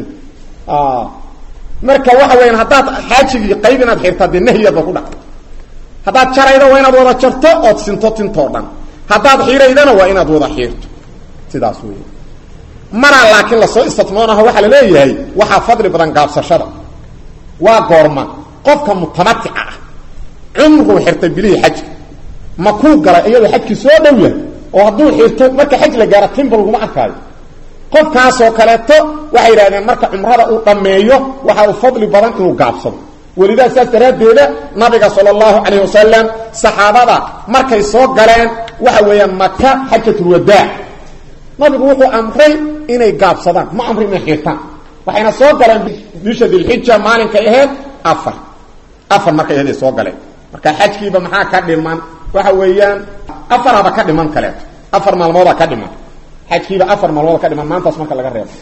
marka waxa weyn hadaad xaajigi qaybinaad xirtad nahiyada ku dhac hadaad jaraydo waa inaad wada jarto oo sinto tinto dhan hadaad xiiraydana waa inaad wada xiirto sidaas weey mara laakiin la soo isticmaalaha waxa la leeyahay waxa fadli badan gaabsashada waa goorma qofka mutamatti'a ah umru xirtay bilii xaj ma ku galay iyada xajki soo dhow yahay oo haduu xirto marka xaj la gaaro timbal kuma arkaayo qofkaas oo kaleeto waxay yiraahdeen marka umrada uu dhameeyo waxa uu fadli badan inuu gaabsado ولذا ساسراديده نبي صلى الله عليه وسلم صحابه markay soo galeen waxa weeyaan Makka xajjatul wadaa nabigu wuxuu amray inay gaabsadaan ma amrin inay xirtaan waxayna soo galeen bisha dilhijja maalinka ahayd afar markay ahayd soo galeen marka xajkiiba maxaa ka dhiman waxa weeyaan afaraba ka dhiman kale afar maalmood ka dhiman xajkiiba afar maalmood ka dhiman maantaas marka laga reebo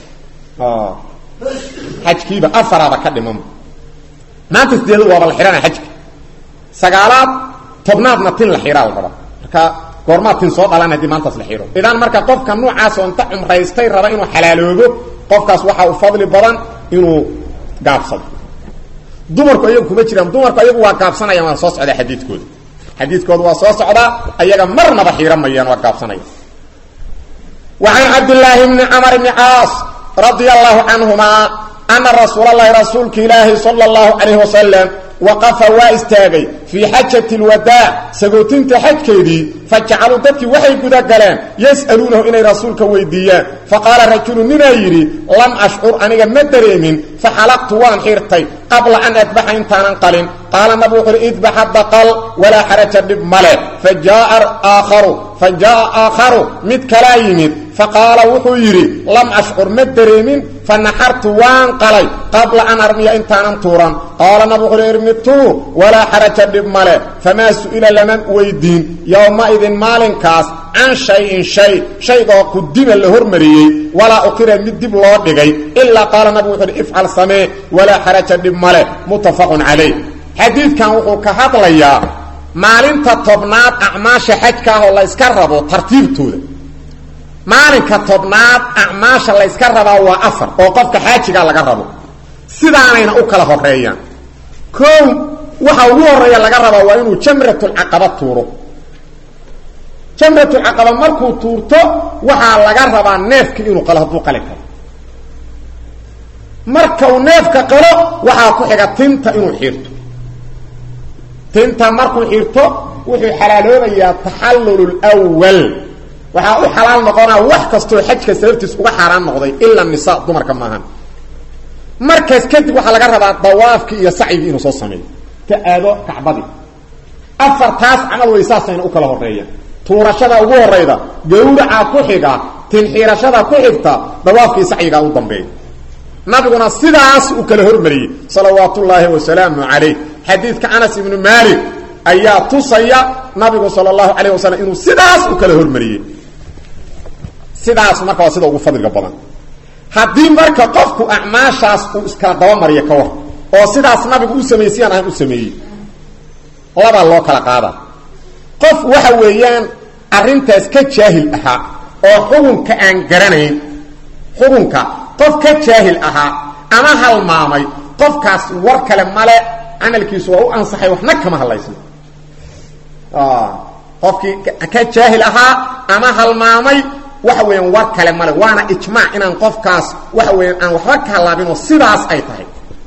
xajkiiba afaraba ka dhiman maanta sideedu waa la xirana xajka sagaalaad tobnaadna tin la xiraa la raba marka goorma tin soo dhalan hadii maanta la xiro idan marka qofka noocaas oo inta umraystay raba inuu xalaaloobo qofkaas waxa uu fadli badan inuu gaabsado dumarku ayagu kuma jiraan dumarku ayagu waa gaabsanayaan waa soo socda xadiidkooda waa soo socda ayaga marnaba xiiramayaan waa gaabsanayaan وعن عبد الله بن عمرو بن عاص رضي الله عنهما أن رسول الله رسولك إله صلى الله عليه وسلم وقف واستاغي في حجة الوداع سقوتين تحجكيدي فجعلوا ذلك وحي قد قلان يسألونه إني رسولك ويديان فقال رجل ننايري لم أشعر أني مدريمين فحلقت وان حيرتي قبل أن أذبح انتان انقلن قال النبي اذبح الدقل ولا حرج بملك فجاء آخر متكلايمين فقال وحيري لم أشعر مدريمين فنحرت وان قلي قبل أن أرمي انتان انتورا قال النبي ارمتو ولا حرج بملك فما سئل لمن ويدين يومئذ مالن كاس عن شيء قدم الهرمري ولا أقر مدب الله دغاي الا قال النبي افعل سمي ولا حرج بملك متفق عليه حديث كان كهدليا maalinta tobnaad acmaasha xajka oo la iska rabo tartiibtooda maalinka tobnaad acmaasha la iska rabo waa afar oo qofka xaajiga laga rabo sidaanayna u kala horeeyaan koow waxa ugu horeeya laga rabo waa inuu jamratul aqaba tuuro jamratul aqaba markuu tuurto waxa laga rabaa neefka inuu qalo haduu qali karo marka uu neefka qalo waxa ku xiga tinta inuu xiirto tinta markuu xirto wuxuu xalaaloobayaa tahallulul awwal waxa uu xalaal noqonaa wax kasto xajka sababtiis uga xaraan noqday illa nisaa dumarka maahan markaas kadib waxa laga rabaa dawaafki iyo sacyiga inuu soo sameeyo ta aado kacbadi afartaas amal weysaasayna u kala horeeyaan tuurashada ugu horeyda gowraca ku xiga tin xirashada ku xigta dawaafki sacyiga u dambeeyo nabiguna sidaas u kala hormariyay sallallahu alayhi wa sallam حديث أنس بن مالك ayaa tusaya nabigu sallallahu alayhi wasallam inuu sidaas u kala hormariyay sidaas marka waa sida ugu fadliga badan haddii marka qofku acmaashaas uu iskala daba mariyo ka war oo sidaas nabigu u sameeyay aan u sameeyay laba loo kala qaada qof waxa weeyaan arintaas ka jaahil aha oo xukunka aan garanayn xukunka qof ka jaahil aha ama halmaamay qofkaas war kale male amalkiisu waa u ansaxay waxna kama hadlaysan qofkii ka jaahil aha ama halmaamay waxa weeyaan war kale male waana ijmaac inaan qofkaas waxa weeyaan aan waxba ka halaabin oo sidaas ay tahay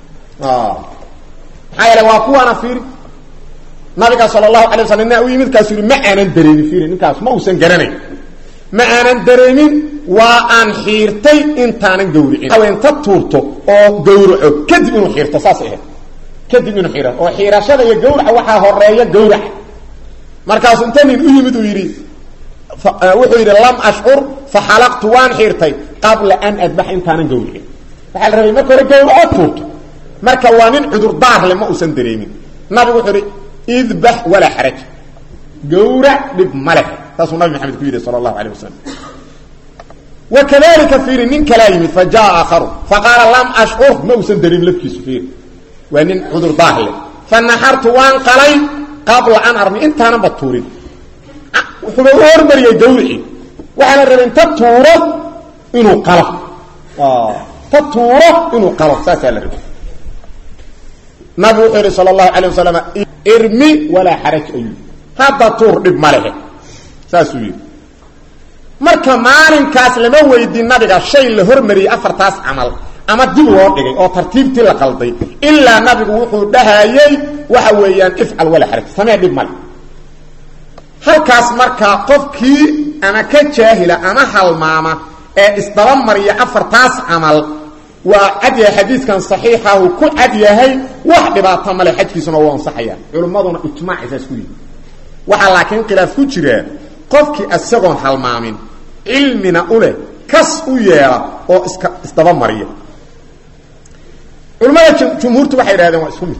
hayla waa kuwana fiir nabiga sallallahu alayhi wasallam uu yimid kaas yiri ma aanan dareemin fiir ninkaas ma uusan garanay ma aanan dareemin waa aan xiirtay intaanan gowricin aweenta tuurto oo gowraco kadib inuu xiirto saas ah kadib inuu xiiro oo xiirashada iyo gowraca waxa horeeya gowrac markaas inta nin u yimid uu yiri wuxuu yiri lam ash'ur fa halaqtu waan xiirtay qabla an adbah intaanan gowricin waxa la rabay marka hore gowraco tuurto marka waa nin cudur daar leh ma uusan dareemin nabigu wuxuu yiri idbah wala haraj gowrac dib malak taas nabi maxamed ku yiri sallallahu alayhi wasallam وكذلك في من كلام فجاء آخر فقال لم أشعر موسى دريم لبكي سفير وأن عذر ضاهل فنحرت وانقلي قبل أن أرمي انت أنا بطورين وحبور مريا دوري وعلى الرمين تطوره إنه قلب تطوره إنه قلب ساسا لرمي نبي صلى الله عليه وسلم ارمي ولا حرج أيوه هذا طور بماله ساسوي marka maalinkaas lama weydiin nabiga shay la hormariyay afartaas amal ama dib loo dhigay oo tartiibtii la qalday illa nabigu wuxuu dhahayay waxa weeyaan ifcal wala haraj samee dib mal halkaas marka qofkii ama ka jaahila ama halmaama ee isdaba mariya afartaas amal waa adiya xadiiskan saxiixa uu ku adiyahay wax dhibaato male xajkiisuna waa ansaxaya culimaduna ijmaac isaas ku yiri waxa laakiin khilaaf ku jira qofkii asagoon halmaamin ilmina ule kas u yeela oo isdaba mariya culimada jumhuurtu waxay yiraahdeen waa isku mid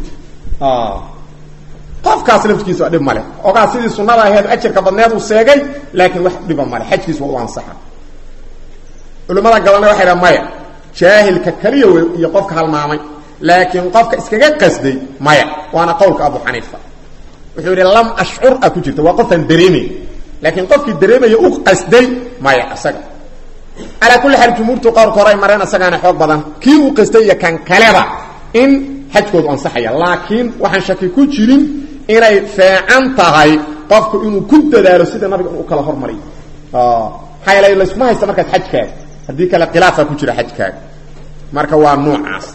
qofkaas laftiisa dhib male ogaa sidii sunnada ahayd ajirka badneed uu seegay laakiin wax dhib male xajkiisu waa ansaxa culimada galana waxay yiraahdeen maya jaahilka kaliya iyo qofka halmaamay laakiin qofka iskaga qasday maya waana qowlka Abu Hanifa wuxuu yiri lam ash'ur aku jirta waa qofan dareemay laakiin qofkii dareemaya uu qasday maya asaga ala kulli hal jumhuurtu qaar koray mareen asagana xoog badan kii uu qastay iyo kan kaleba in xajkoodu ansaxaya laakiin waxaan shaki ku jirin inay fiican tahay qofku inuu ku dadaalo sida nabiga uu kala hormariyo hayla la isma haysta marka xajkaaga hadii kala khilaafa ku jira xajkaaga marka waa noocaas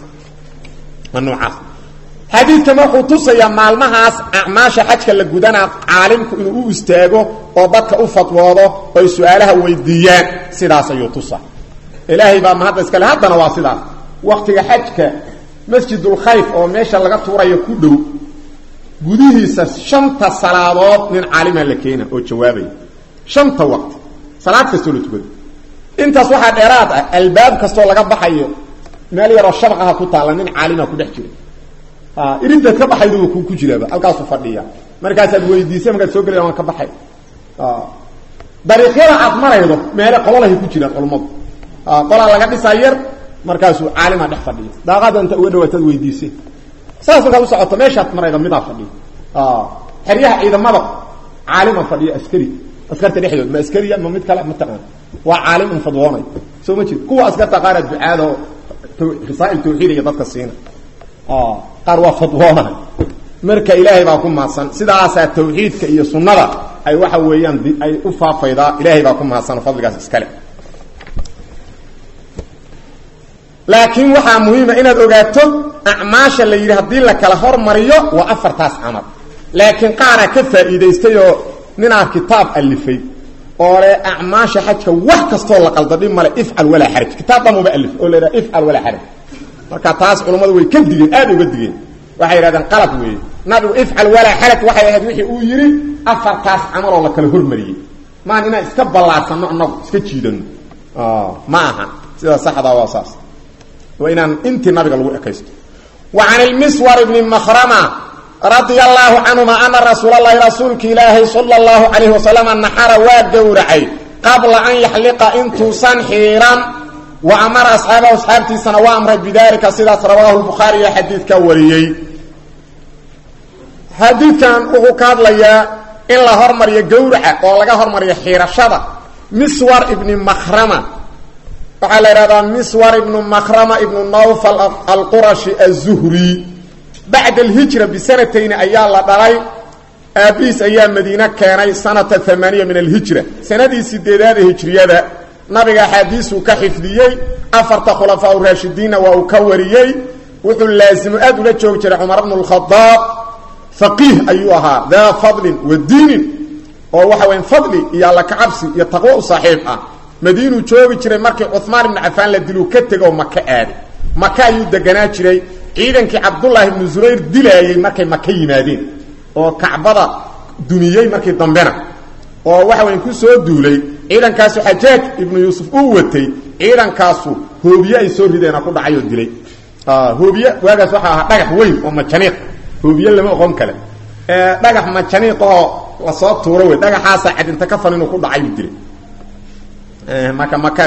xadiidka wuxuu tusaya maalmahaas acmaasha xajka la gudana caalimku inuu u istaago oo dadka u fatwoodo oo su'aalaha weydiiyaan sidaas ayuu tusa ilaahay baa mahad iska leh hadana waa sidaas waqtiga xajka masjidul khayf oo meesha laga tuurayo ku dhow gudihiisa shanta salaadood nin caalima la keena oo jawaabay shanta waqti salaad kasta la tukado intaas waxa dheeraad ah albaab kasto laga baxayo meel yar oo shabaqaha ku taala nin caalima ku dhex jira irinta ka baxaydu ku jiraaba halkaas u fadhiya markaas aad weydiisay markaad soo galay waan ka baxay dariiqada aad maraydo meel qololahay ku jiraan culumadu qola laga dhisayir markaas uu caalima dhex fadhiyo daaqada inta uga dhawaatad weydiisay saas ka socoto meesha maraydo mid ah fadhiyo xiriyaha ciidamada caalima fadhiyo askarta dhexdood ma askariya ma mid kale ma taqaan waa caalim fadwoonay soo ma jid kuwa askarta qaar ducaado khisaa'il tawxiid dadka siina qaar waa fadwoona marka ilaahay baa ku maadsan sidaas tawxiidka iyo sunnada ay waxa weeyaan ay u faafayda ilaahay baa ku maadsan fadligaas iskale laakiin waxa muhiim ah inaad ogaato acmaasha la yiri hadii la kala hormariyo waa afartaas amal laakiin qaara ka faa'iideystay oo nina kitaab alifay oo le acmaasha xajka wax kasto la qaldadin male ifcal wala haraj kitaab damo alif oo leeyahay ifcal wala haraj marka taas culimadu way ka digeen aad uga digeen waxay yiraahdeen qalad weey nabigu ifcal wala haraj waxay ahayd wixii uu yiri afartaas amal oo la kala hormariyay ma ina iska balaasano annagu iska jiidano ma aha sida saxda waa saas وإن انت نبي لو اكيست وعن المسور ابن مخرمه رضي الله عنهما أن رسول الله رسولك إلهي صلى الله عليه وسلم النحر وادورعي قبل أن يحلق انتو صنحيرا وأمر أصحابه وأصحابتي سنوى أمر بذلك سيدة رواه البخاري حديث كوريي حديث كان أخوكاد ليا إلا هرمر يقورع ولغا هرمر يحير الشضى مسور ابن مخرمة وعلى هذا مسور ابن مخرمة ابن نوفل القرشي الزهري بعد الهجرة بسنتين أيام لدري أبيس أيام مدينة كان سنة 8 من الهجرة سنة سديدات هجرية نبي حديثه كحفظيي أفرت خلفاء الراشدين وأكوريي وحل لازم أدو لجوجر عمر بن الخطاب فقيه أيها ذا فضل والدين وحوين فضلي يا لك عبسي يتقوى صاحبها مدينة جوجر مركي عثمان بن عفان لدلو كتغو مكة آدي مكة يدقنا جري ciidankii Abdullah ibn Zubayr dilayay markay Makka yimaadeen oo Kacbada duniyay markii dambena oo waxa weyn ku soo duulay ciidankaas Xajaaj ibn Yusuf uu watay ciidankaas hoobiye ay soo rideen ku dhacay oo dilay hoobiye waagaas waxa ahaa dhagax weyn oo majaniiq hoobiye lama aqoon kale dhagax majaniiq oo la soo tuuro way dhagaxaas cad inta ka fan inuu ku dhacay uu dilay Makka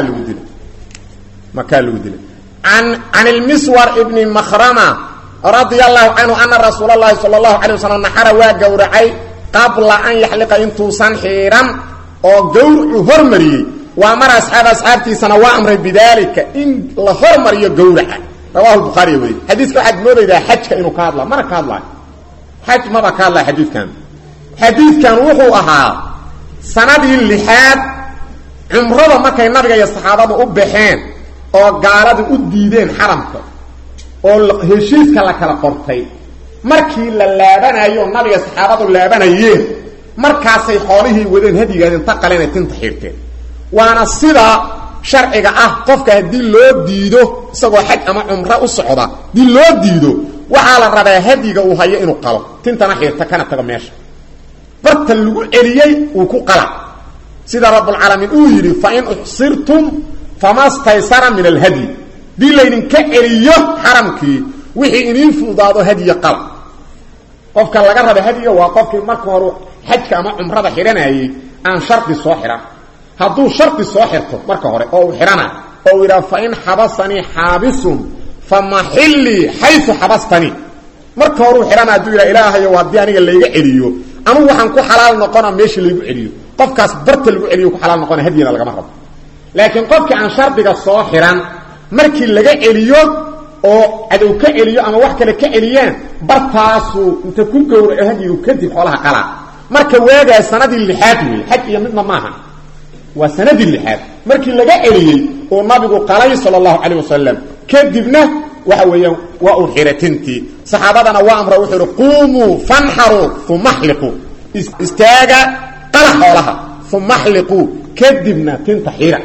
lagu dilay عن المسور ابن مخرمة رضي الله عنه أن رسول الله صلى الله عليه وسلم نحر وقورعي قبل أن يحلق انتو صنحيرا وقورع هرمري وأمر أصحابتي سنوى أمر بذلك إن لهرمري قورع رواه البخاري ولي حديث واحد ماذا إذا حج كأنه كاضلا مرة كاضلا حج مرة كاضلا حديث كان وحوها سندي اللحاد عمره ما كان نبغي الصحابة أبحين oo gaaladu u diideen xaramka oo heshiiska la kala qortay markii la laabanayo nabiga saxaabadu laabanayeen markaasay xoolihii wadeen hadigaadeen taqaleen tinta xirteen waana sida sharciga ah qofka hadii loo diido isagoo xaj ama umra u socda dii loo diido waxa la rabaa hadiga uu hayo inuu qalo tintana xirta kana taga meesha barta lagu celiyay uu ku qala sida rabbul alamin uu yiri fa in uhsirtum فما استيسر من الهدي دي لين كعليو حرمكي وحي انين فودادو هدي قل قفك لغا ربا هدي وا قفك marka hore xajka ama umrada xiranayay aan sharti soo xiran haduu sharti soo xirto marka hore oo xirana oo ila fa in habasani habisun famahilli haythu habastani marka hore xirana haduu ila ilaahay waa diyaaniga leega celiyo ama waxaan ku xalaal noqona meeshii leegu celiyo qofkaas barta lagu celiyo ku xalaal noqona hadiyada laga rabo laakiin qofkii aan shardiga soo xiran markii laga celiyo oo adow ka celiyo ama wax kale ka celiyaan bartaasu inta ku gowraco hadiyu kadib xoolaha qala marka waaga sanadii lixaad weey xaj iyo midna maaha waa sanadii lixaad markii laga celiyay oo nabigu qalay sallallahu alayhi wasallam kadibna waxa weeyaan waa uu xiratintii saxaabadana waa amra wuxuu quumu fanharu thumma hliqu istaaga qala xoolaha thumma hliqu kadibna tinta xira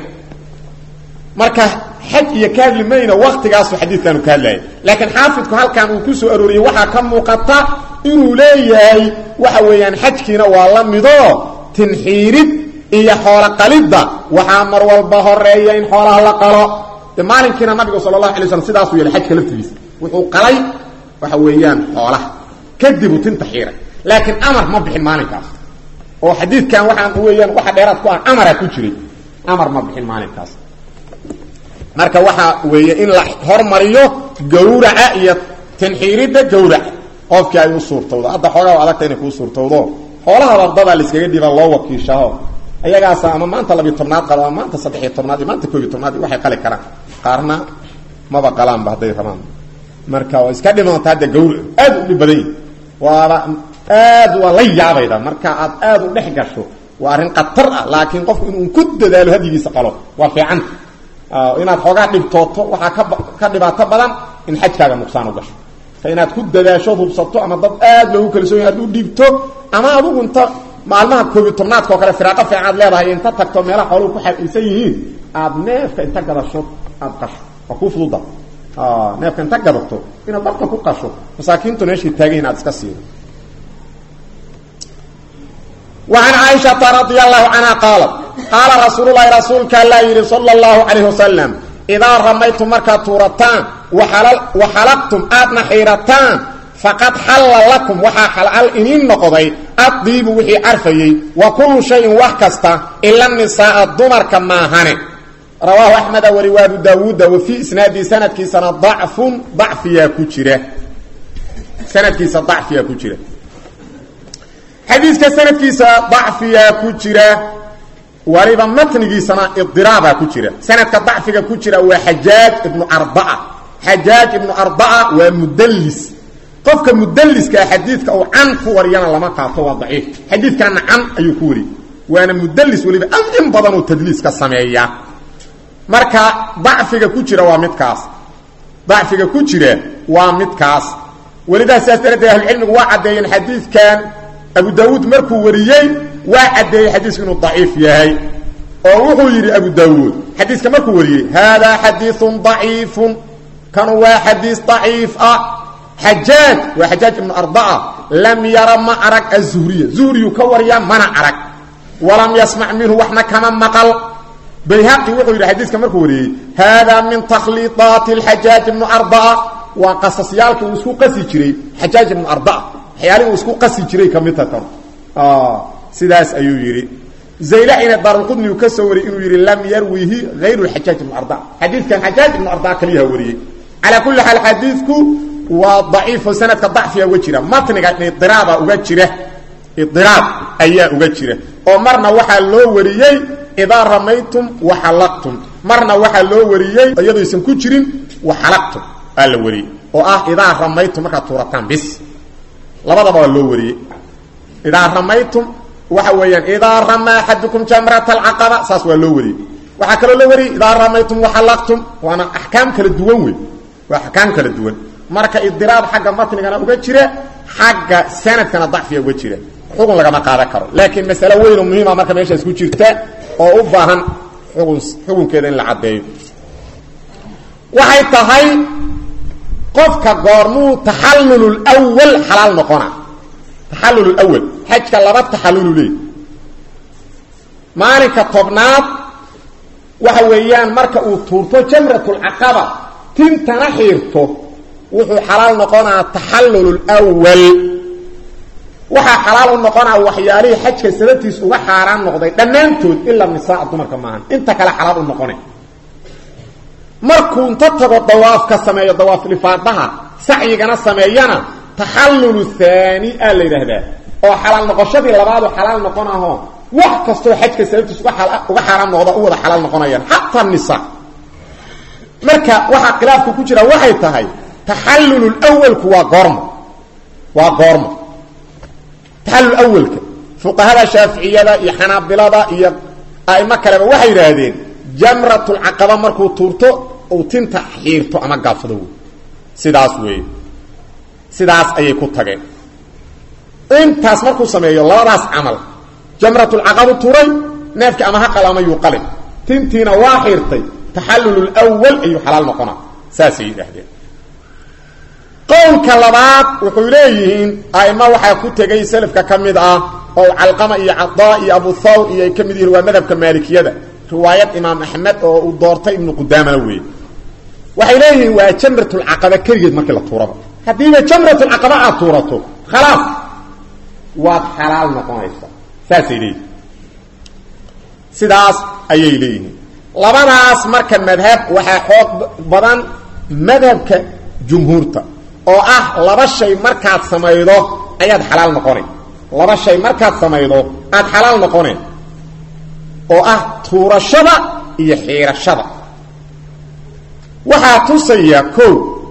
marka xaj iyo kaadlimayna waqtigaas xadiidkan ka hadlay laakiin xaafidku halkan uu ku soo arooriyay waxa ka muuqata inuu leeyahay waxa weeyaan xajkiina waa la mido tinxiirid iyo xoola qalida waxa mar walba horeeya in xoolaha la qalo maalinkiina nabiga sallallahu alayhi wasallam sidaas uu yeelay xajka laftiisa wuxuu qalay waxa weeyaan xoolaha kadib uu tinxiiray laakiin amar ma bixin maalinkaas oo xadiidkan waxaan weeyaan waxa dheeraad ku ah amara ku jiray amar ma bixin maalinkaas marka waxa weeye in la hormariyo gowraca iyo tanxiirida gowraca qofkii ay u suurtoodo hadda xogaa adagta inay ku suurtoodo xoolaha wadada la iskaga dhiban loo wakiishaho ayagaas ama maanta 12aad qalo maanta 13aad maanta 12aad waxay qali karaan qaarna ma baqalaan bahday rabaan marka waa iska dhimantaa hada gowrac aad u badan waa aad wala yaabayda marka aad u dhex gasho waa arin qatar ah laakiin qofku inuu ku dadaalo hadigiisa qalo waa fiican inaad xogaa dhibtooto waxa ka dhibaato badan in xajkaaga nuqsaan u gasho inaad ku dadaasho hubsato ama dad aad loogu kalsoon yahay aad u dhibto ama adigu inta maalmaha 12aad ko kale firaaqa fiican leedahay inta tagto meelaha xooluhu ku xaqiisan yihiin aad neefka inta gadasho aad qasho waa ku fududa neefka inta gadato inaad dadka ku qasho masaakiintu neeshii taageen aad iska siido وعن عائشة رضي الله عنها قالت قال رسول الله رسولك الله صلى الله عليه وسلم إذا رميتم مركة تورتان وحلقتم آدنا حيرتان faqad xalla lakum waxa xalaal inin noqday adiibu wixii arfayay wa kullu shay'in wax kasta illa nisaa dumarka maahane rawaahu ahmad wa riwaayu daawud wa fi isnaadi sanadkiisana da'fiya ku jira sanadkiisa da'fiya ku jira xadiiska sanadkiisa da'fiya ku jira wariba matnigiisana idiraaba ku jira sanadka da'figa ku jira waa Hajjaj ibn Arba'a Hajjaj ibn Arba'a waa mudallis qofka mudalliska xadiidka oo can ku wariyana lama qaato waa daciif xadiidkana can ayuu ku wari waana mudallis waliba in badan oo tadliis ka sameeya marka da'figa ku jira waa midkaas da'figa ku jira waa midkaas walidaa saastarada ahli cilmigu waa cadeeyeen xadiidkan Abu Daawud markuu wariyay waa cadeeyay xadiisku inuu daciif yahay oo wuxuu yiri Abu Daawud xadiiska markuu wariyay hada hadithun da'ifun kan waa hadith da'if حجاج وحجاج ابن أربعة لم يرى ما أرك الزهرية زهري كوريا من أرك ولم يسمع منه وحنا كمان مقل بيهقي وحي الحديث كما كوري هذا من تخليطات الحجاج ابن أربعة وقصص يالك وسكو قسي جري حجاج ابن أربعة حيالي وسكو قسي جري كمتكم سيداس أيو يري زي لعين الدار القدني يكسوري إنه يري لم يرويه غير الحجاج ابن أربعة حديث كان حجاج ابن أربعة كليها وريه على كل حال حديثكو وضعيف سنة الضعف يا وجهه متنقه اضطراب وجهه اضطراب ايا وجهه ومرنا waxa loo wariyay ida ramaytum wa halaqtum marna waxa loo wariyay iyadoo isan ku jirin wa halaqtum ala wari oo ida ramaytum marka tuuratan bis labadaba loo wariyay ida ramaytum waxa weeyaan ida rama hadukum jamratal aqaba saas waa loo wariyay waxa kale loo wariyay ida ramaytum wa halaqtum waana ahkaam kala duwan way waa ahkaam kala duwan marka idiraab xagga matnigana uga jira xagga sanadkana dacfiya uga jira xugun laga ma qaadan karo laakiin mas'ala weyn oo muhiim ah marka meesha isku jirta oo u baahan xugunkeeda in la cadeeyo waxay tahay qofka goormuu tahallul awwal halal noqona tahallul awwal hajka laba tahallul leey maalinka tobnaad waxa weeyaan marka uu tuurto jamratul aqaba tintana xiirto wuxuu xalaal noqonaa tahallul awwal waxa xalaal noqonaa waxyaalihi xajka sababtiis uga xaraan noqday dhamaantood illa nisaa dumarka maahan inta kala xalaal noqonay markuu inta tago dawaafka sameeyo dawaaf lifaadaha sacyigana sameeyana tahallul thani ala yiraahdaa oo xalaal noqoshadii labaad oo xalaal noqonaho wax kasto xajka sababtiis uga xaraan noqdo oo wada xalaal noqonayaan hatta nisaa marka waxa khilaafku ku jira waxay tahay تحلل الأول هو قرم تحلل الأول فقهاء الشافعية يا حنابلة يا أئمة كلام وحي هذين جمرة العقبة مركو تورتو أو تنتا حيرتو أما قافضو سيداس أي كتاقي انت اسمركو سميه الله راس عمل جمرة العقبة توري نافك أما حقا لما يقلب تنتين واحيرتي تحلل الأول أي حلال مقنا ساسي هذين قول كلمات وحوليهن أئمة وحا كتغي سلفك كمد أو علقمة إيا عطاء إيا أبو الثور إيا كمده هو مذهب كمالكية رواية إمام أحمد ودورتي ابن قدام لوي وحوليهن وجمرة العقبة كريد مكي لطورة حديثة جمرة العقبة عطورته خلاص واد حلال نقنيسة ساسي ليه سيداس أي ليه لبناس مركب مذهب وحا حوق بدن مذهب كجمهورته oo laba shay markaad sameeydo ayaad xalaal noqonay laba shay markaad sameeydo aad xalaal noqonay oo tuurashada iyo xiirashada waxa tusaya ko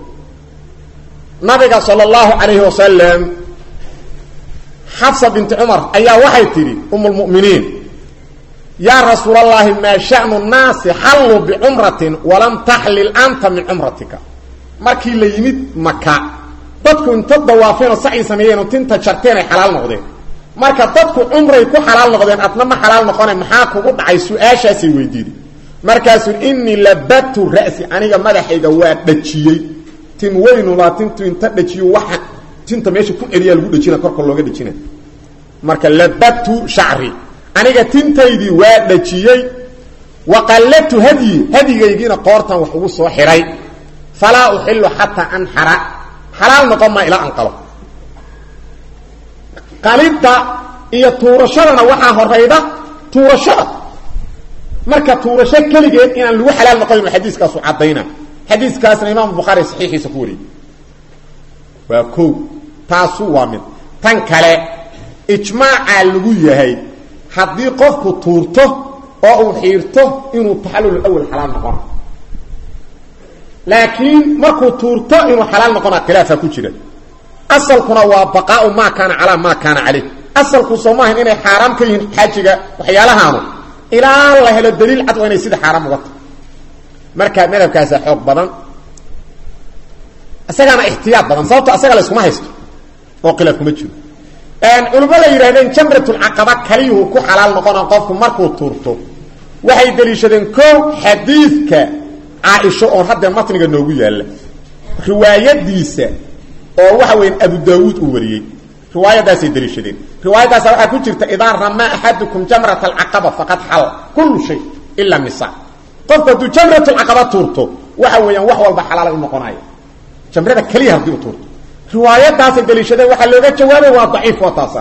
nabiga sallallahu alayhi wasallam Hafsa bint Umar ayaa waxay tiri ummul mu'miniin ya rasuulallah ma sha'nu an-nas halu bi umratin wa lam tahlil anta min umratika markii la yimid Makka dadku inta dawaafeen oo saci sameeyeen oo tinta jarteen ay xalaal noqdeen marka dadku umray ku xalaal noqdeen adna ma xalaal noqonay maxaa kugu dhacay su'aashaasi weydiiday markaas inni labatu ra'si aniga madaxayga waa dhajiyay tin weynu la tintu inta dhajiyo waxa tinta meesha ku celiya lagu dhajina korka looga dhajina marka labatu sha'ri aniga tintaydii waa dhajiyay wa qallatu hadiyigiina qoortan wax ugu soo xiray فلا أحل حتى أنحر xalaal noqon ma ila an qalo qalidda iyo tuurashadana waxa horeyda tuurashada marka tuurasho kaligeed inaan lagu xalaal noqon xadiiskaas u cadayna xadiiskaasna imaam bukhari saxiixiisa ku wariyay waa ko taasu waa mid tan kale ijmaaca lagu yahay haddii qofku tuurto oo uu xiirto inuu taxallul awal xalaal noqon laakiin markuu tuurto inuu xalaal noqon khilaafa ku jira asalkuna waa baqaa'u ma kana ala ma kana alayh asalku soomahan inay xaraam ka yihiin xaajiga waxyaalahaanu ilaa la helo daliil cad inay sida xaraam uga tahay marka madhabkaas xoog badan asagana ihtiyaad badan sababtoo asaga la isku ma haysto oo khilaaf kuma jiro culimada yiraahdeen jamratul aqaba kaliyuhu ku xalaal noqon qofku markuu tuurto waxay daliishadeen koow xadiiska Aisha oo hadda matniga noogu yaala riwaayadiisa oo waxa weyn Abu Daawud uu wariyay riwaayadaas ay daliishadeen riwaayadaas waxa ku jirta idan rama ahadukum jamratul aqaba faqad hal kullu shay illa nisa qofka du jamratul aqaba tuurto waxa weeyaan wax walba xalaal u noqonayo jamrada kaliya hadii uu tuurto riwaayadaas ay daliishadeen waxa looga jawaabay waa daciif oo taasa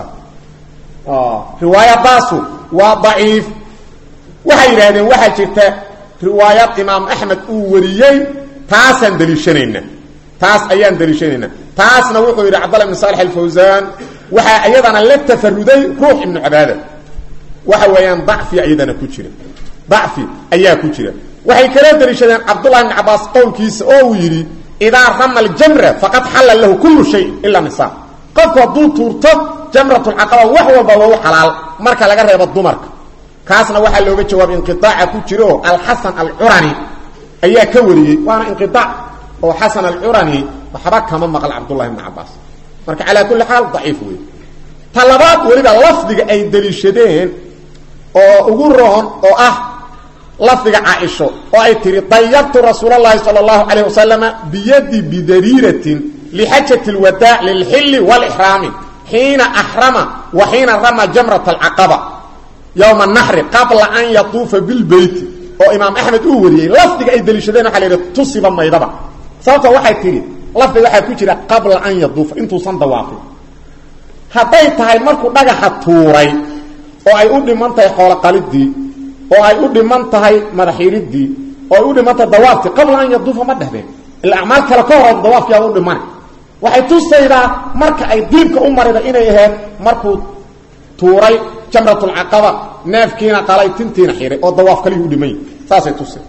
riwaayadaas waa daciif waxa yiraahdeen waxa jirta riwaayad imaam ahmed uu wariyay taasan daliishanayna taas ayaan daliishanayna taasna wuxuu yiri Abdullah ibn Salih al-Fawzan waxa ayadana la tafaruday ruux ibn Ubaada waxa weeyaan dacfi ayadana ku jira dacfi ayaa ku jira waxay kala daliishadeen Abdullah ibn Abbas qowlkiisa oo uu yiri ida rama al-jamra faqad halal lahu kullu shay illa nisa qofka duu tuurto jamratul aqaba wax walba waa xalaal marka laga reebo dumarka kaasna waxa looga jawaab inqitaaca ku jiro al-Hasan al-Urani ayaa ka wariyay waana inqitaac oo Hasan al-Urani waxba kama maqal Abdullah ibn Abbas marka ala kulli hal dhaif weey talabaad waliba lafdiga ay daliishadeen oo ugu roon oo ah lafdiga Aisha oo ay tiri tayyabtu rasuulullaahi sallallahu alayhi wasallam bi yadi bidariratin li hajjati al-wadaa' lil-hill wal-ihram hina ahrama wa hina rama jamrat al-aqaba يوم النحر قبل أن يطوف بالبيت oo imaam ahmed uu wariyay lafdiga ay daliishadeen waxa la yiraahdo tusiba maydaba sababta waxay tiri lafdiga waxa ku jira qabla an yaduuf intuu san dawaafay haday tahay markuu dhagaxa tuuray oo ay u dhimantahay xoolo qalidii oo ay u dhimantahay madaxiridii oo ay u dhimantahay dawaafti qabla an yaduuf ma dhahdeen al-a'mal kala ka hor dawaafki uu dhiman waxay tusaydaa marka ay diibka u marida inay ahayd markuu tuuray jamratul aqaba neefkiina qalay tintiina xiray oo dawaaf kaliya u dhimay saasay tusay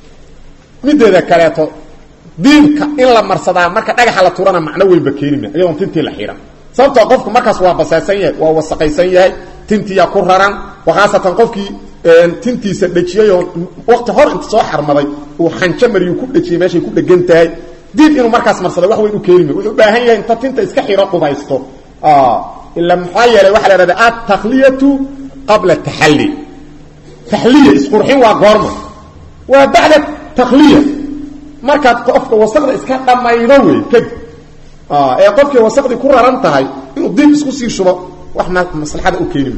mideeda kaleeto diinka in la marsadaa marka dhagaxa la tuurana macno weyn bakeelina ayuu tintii la xiraa sababtoo qofku markaas waa basaysan yahay waa wasaqaysan yahay tintiya ku raran waxaasatan qofkii tintiisa dhajiyay oo waqti hor inta soo xarmaday uu xanjo mariyo ku dhajiyay meeshay ku dhagan tahay diin inuu markaas marsado wax weyn u keenin wuxuu u baahan yahay inta tinta iska xiro qubaysto إلا محايلة وحلا رده التخلية قبل التحلي تحلية اسقرحين وقرمة وبعد التخلية مركز قفك وصغد اسكان لما ينوي كده قفك وصغد كرة رانتهاي إنه الضيب اسكسير شبا وإحنا مصلحة أكيني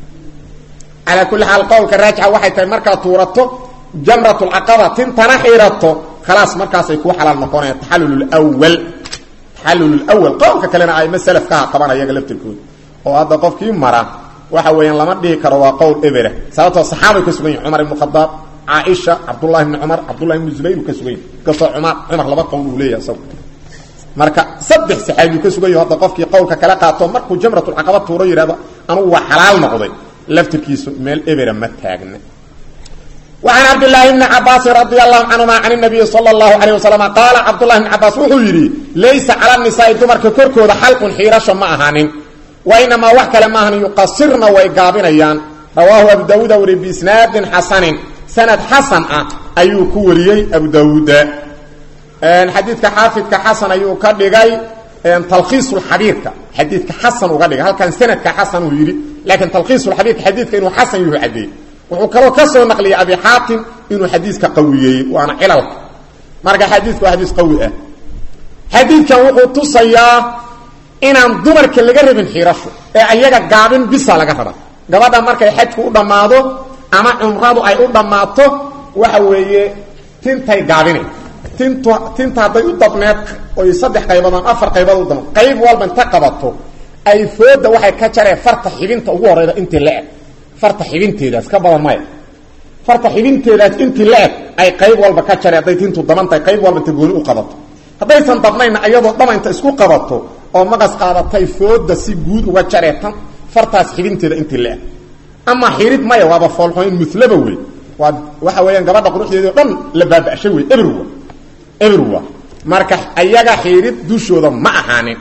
على كل حال قول كالراجعة واحد مركز طورته جمرة العقبة تنحيرته خلاص مركز يكون حلال مقونة التحلل الأول حلل الاول قولك كلنا اي مسلف كا طبعا ايغا لفتكود oo hada qofkii mara waxa weeyaan lama dhigi karo waa qowl ibra sababtoo saxaabay ka sugay Umar ibn Khattab Aisha Abdullah ibn Umar Abdullah ibn Zubayr ka sugay ka soo Umar laba qowl uu leeyahay sabab marka saddex saxaabi ka sugay hada qofkii qowlka kala qaato markuu jamratul aqaba tuuro yiraahdo anu waa xalaal noqday laftirkiisu meel ibra ma taagna وعن عبد الله بن عباس رضي الله عنهما عن النبي صلى الله عليه وسلم قال عبد الله بن عباس وحيري ليس على النساء دمرك كركود حلق حيرش ما أهانين وإنما وحك لما هن يقصرن ويقابنيان رواه أبو داود بإسناد حسن سند حسن أيو كوريي أبو داود الحديث كحافظ كحسن أيو كدغاي تلخيص الحديث حديث كحسن وغدغ هل كان سند كحسن ويري لكن تلخيص الحديث حديث كانه حسن يعدي وكلو كسو نقلي ابي حاتم انه حديث قوي وانا علل marka xadiisku xadiis qawi ah xadiiskan wuxuu tusayaa inaan dumarka laga rabin xirasho ee ayaga gaabin bisa laga raba gabadha markay xajku u dhamaado ama umradu ay u dhamaato waxa weeye tintay gaabinay tinta hadday u dabneed oy 3 qaybood ama 4 qaybood u dabneed qayb walba inta qabato ay fooda waxay ka jareen farta xibinta ugu horeyda intii la eg farta xibinteedaas ka badan may farta xibinteedaas intii la eg ay qayb walba ka jareen hadday tintu dabantay qayb walba inta gooni u qabato haddaysan dabnayn ayadoo dhamaynta isku qabato oo maqas qaadatay fooda si guud uga jareetan fartaas xibinteeda intii la eg ama xirid maya waaba foolxoyn muslaba wey waa waxa weeyaan gabadha quruxdeeda dhan la baabashay wey everyone marka ayaga xirid dushooda ma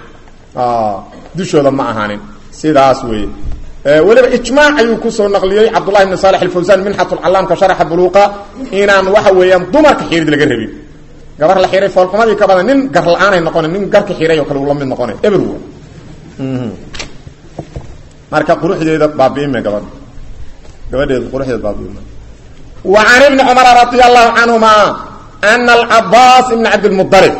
ahaanin sidaas wey waliba ijmaac ayuu ku soo naqliyay Abdullah ibn Salih al-Fawzan minhatul allam ka sharh buluqa inaan waxa weeyaan dumarka xirid laga rabin gabar la xiray foolxumadii ka badan nin gar la'aan ay noqon nin garka xiray oo kale uu la mid noqon everyone marka quruxdeeda baabi'ime gabadheeda quruxdeeda baabi'ime wa an ibn Umar radiyallahu anhuma anna al-Abbas ibn Abd al-Muttalib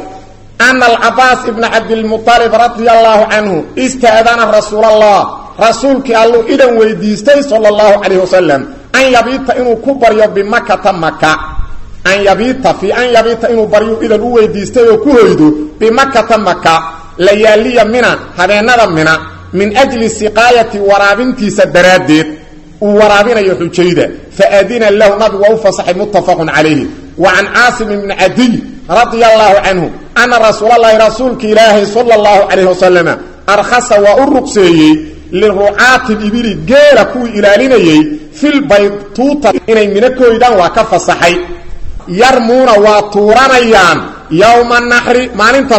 ibn Abd al-Muttalib radiyallahu anhu ista'adana Rasulullah rasuulki allu idan weydiistay sallallahu alayhi wasallam an yabita inuu ku baryo bi Makkah an yabita inuu baryo idan u weydiistay oo ku hoydo bi Makkah layaliya mina habeenada mina min ajli siqayati warabintiisa daraadeed uu warabinayo xujayda faadina lahu nabi wa fasahi muttafaqun alayhi wa an asim ibn adi radiyallahu anhu anna rasuulki ilaahi sallallahu alayhi wasallam arkhasa wa urqsiyi liru'ati ibili geera ku ilaalinayay fil baytuta inay minakooydan waa ka fasaxay yarmuuna waa tuuranayaan yawma nahri maalinta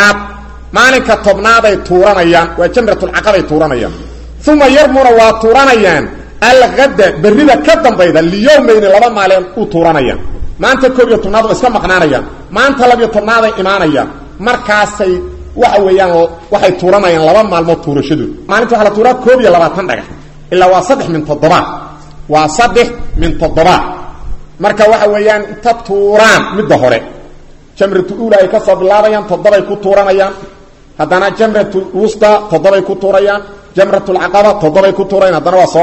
tobnaad ay tuuranayaan waa jamratul aqaba ay tuuranayaan thumma yarmuuna waa tuuranayaan al-ghada barida ka dambayda liyawmayn laba maalin u tuuranayaan maanta 12 iska maqnaanayaan maanta 12 ay imaanayaan markaasay waxa weeyaan waxay tuuranayaan laba maalmood tuurashadu maalinta waxa la tuuraa 12 dhagax ilaa waa 3 min 7 waa 3 min 7 marka waxa weeyaan inta tuuraan midda hore jamratu ula ay ka soo bilaabayaan 7 ay ku tuuranayaan haddana jamratu wusta 7 ay ku tuurayaan jamratul aqaba 7 ay ku tuurayaan haddana waa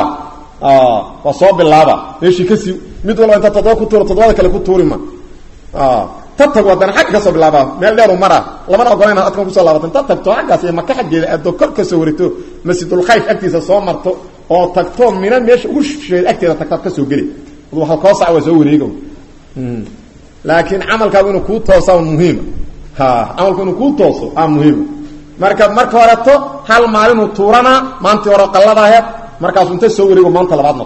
soo bilaaba meeshii kasi mid walba inta 7 ku tuuro 7 kale ku tuurima tatag wadana xaq ka soo bilaaba meel dheer mara lama ogolayna adkan ku soo laabatan tatag to xaqaas ee Makka xageeda aad kor ka soo warito Masjidul Khayf agtiisa soo marto oo tagto mina meesha ugu shisheeyay agteeda tagta ka soo gali waxa ka soo soo wareego laakiin amalkaagu inuu ku tooso muhiim amalku inuu ku tooso muhiim marka horeto hal maalin uu tuurana maanta hore qallada ahayd markaas inta soo wareego maanta labaadna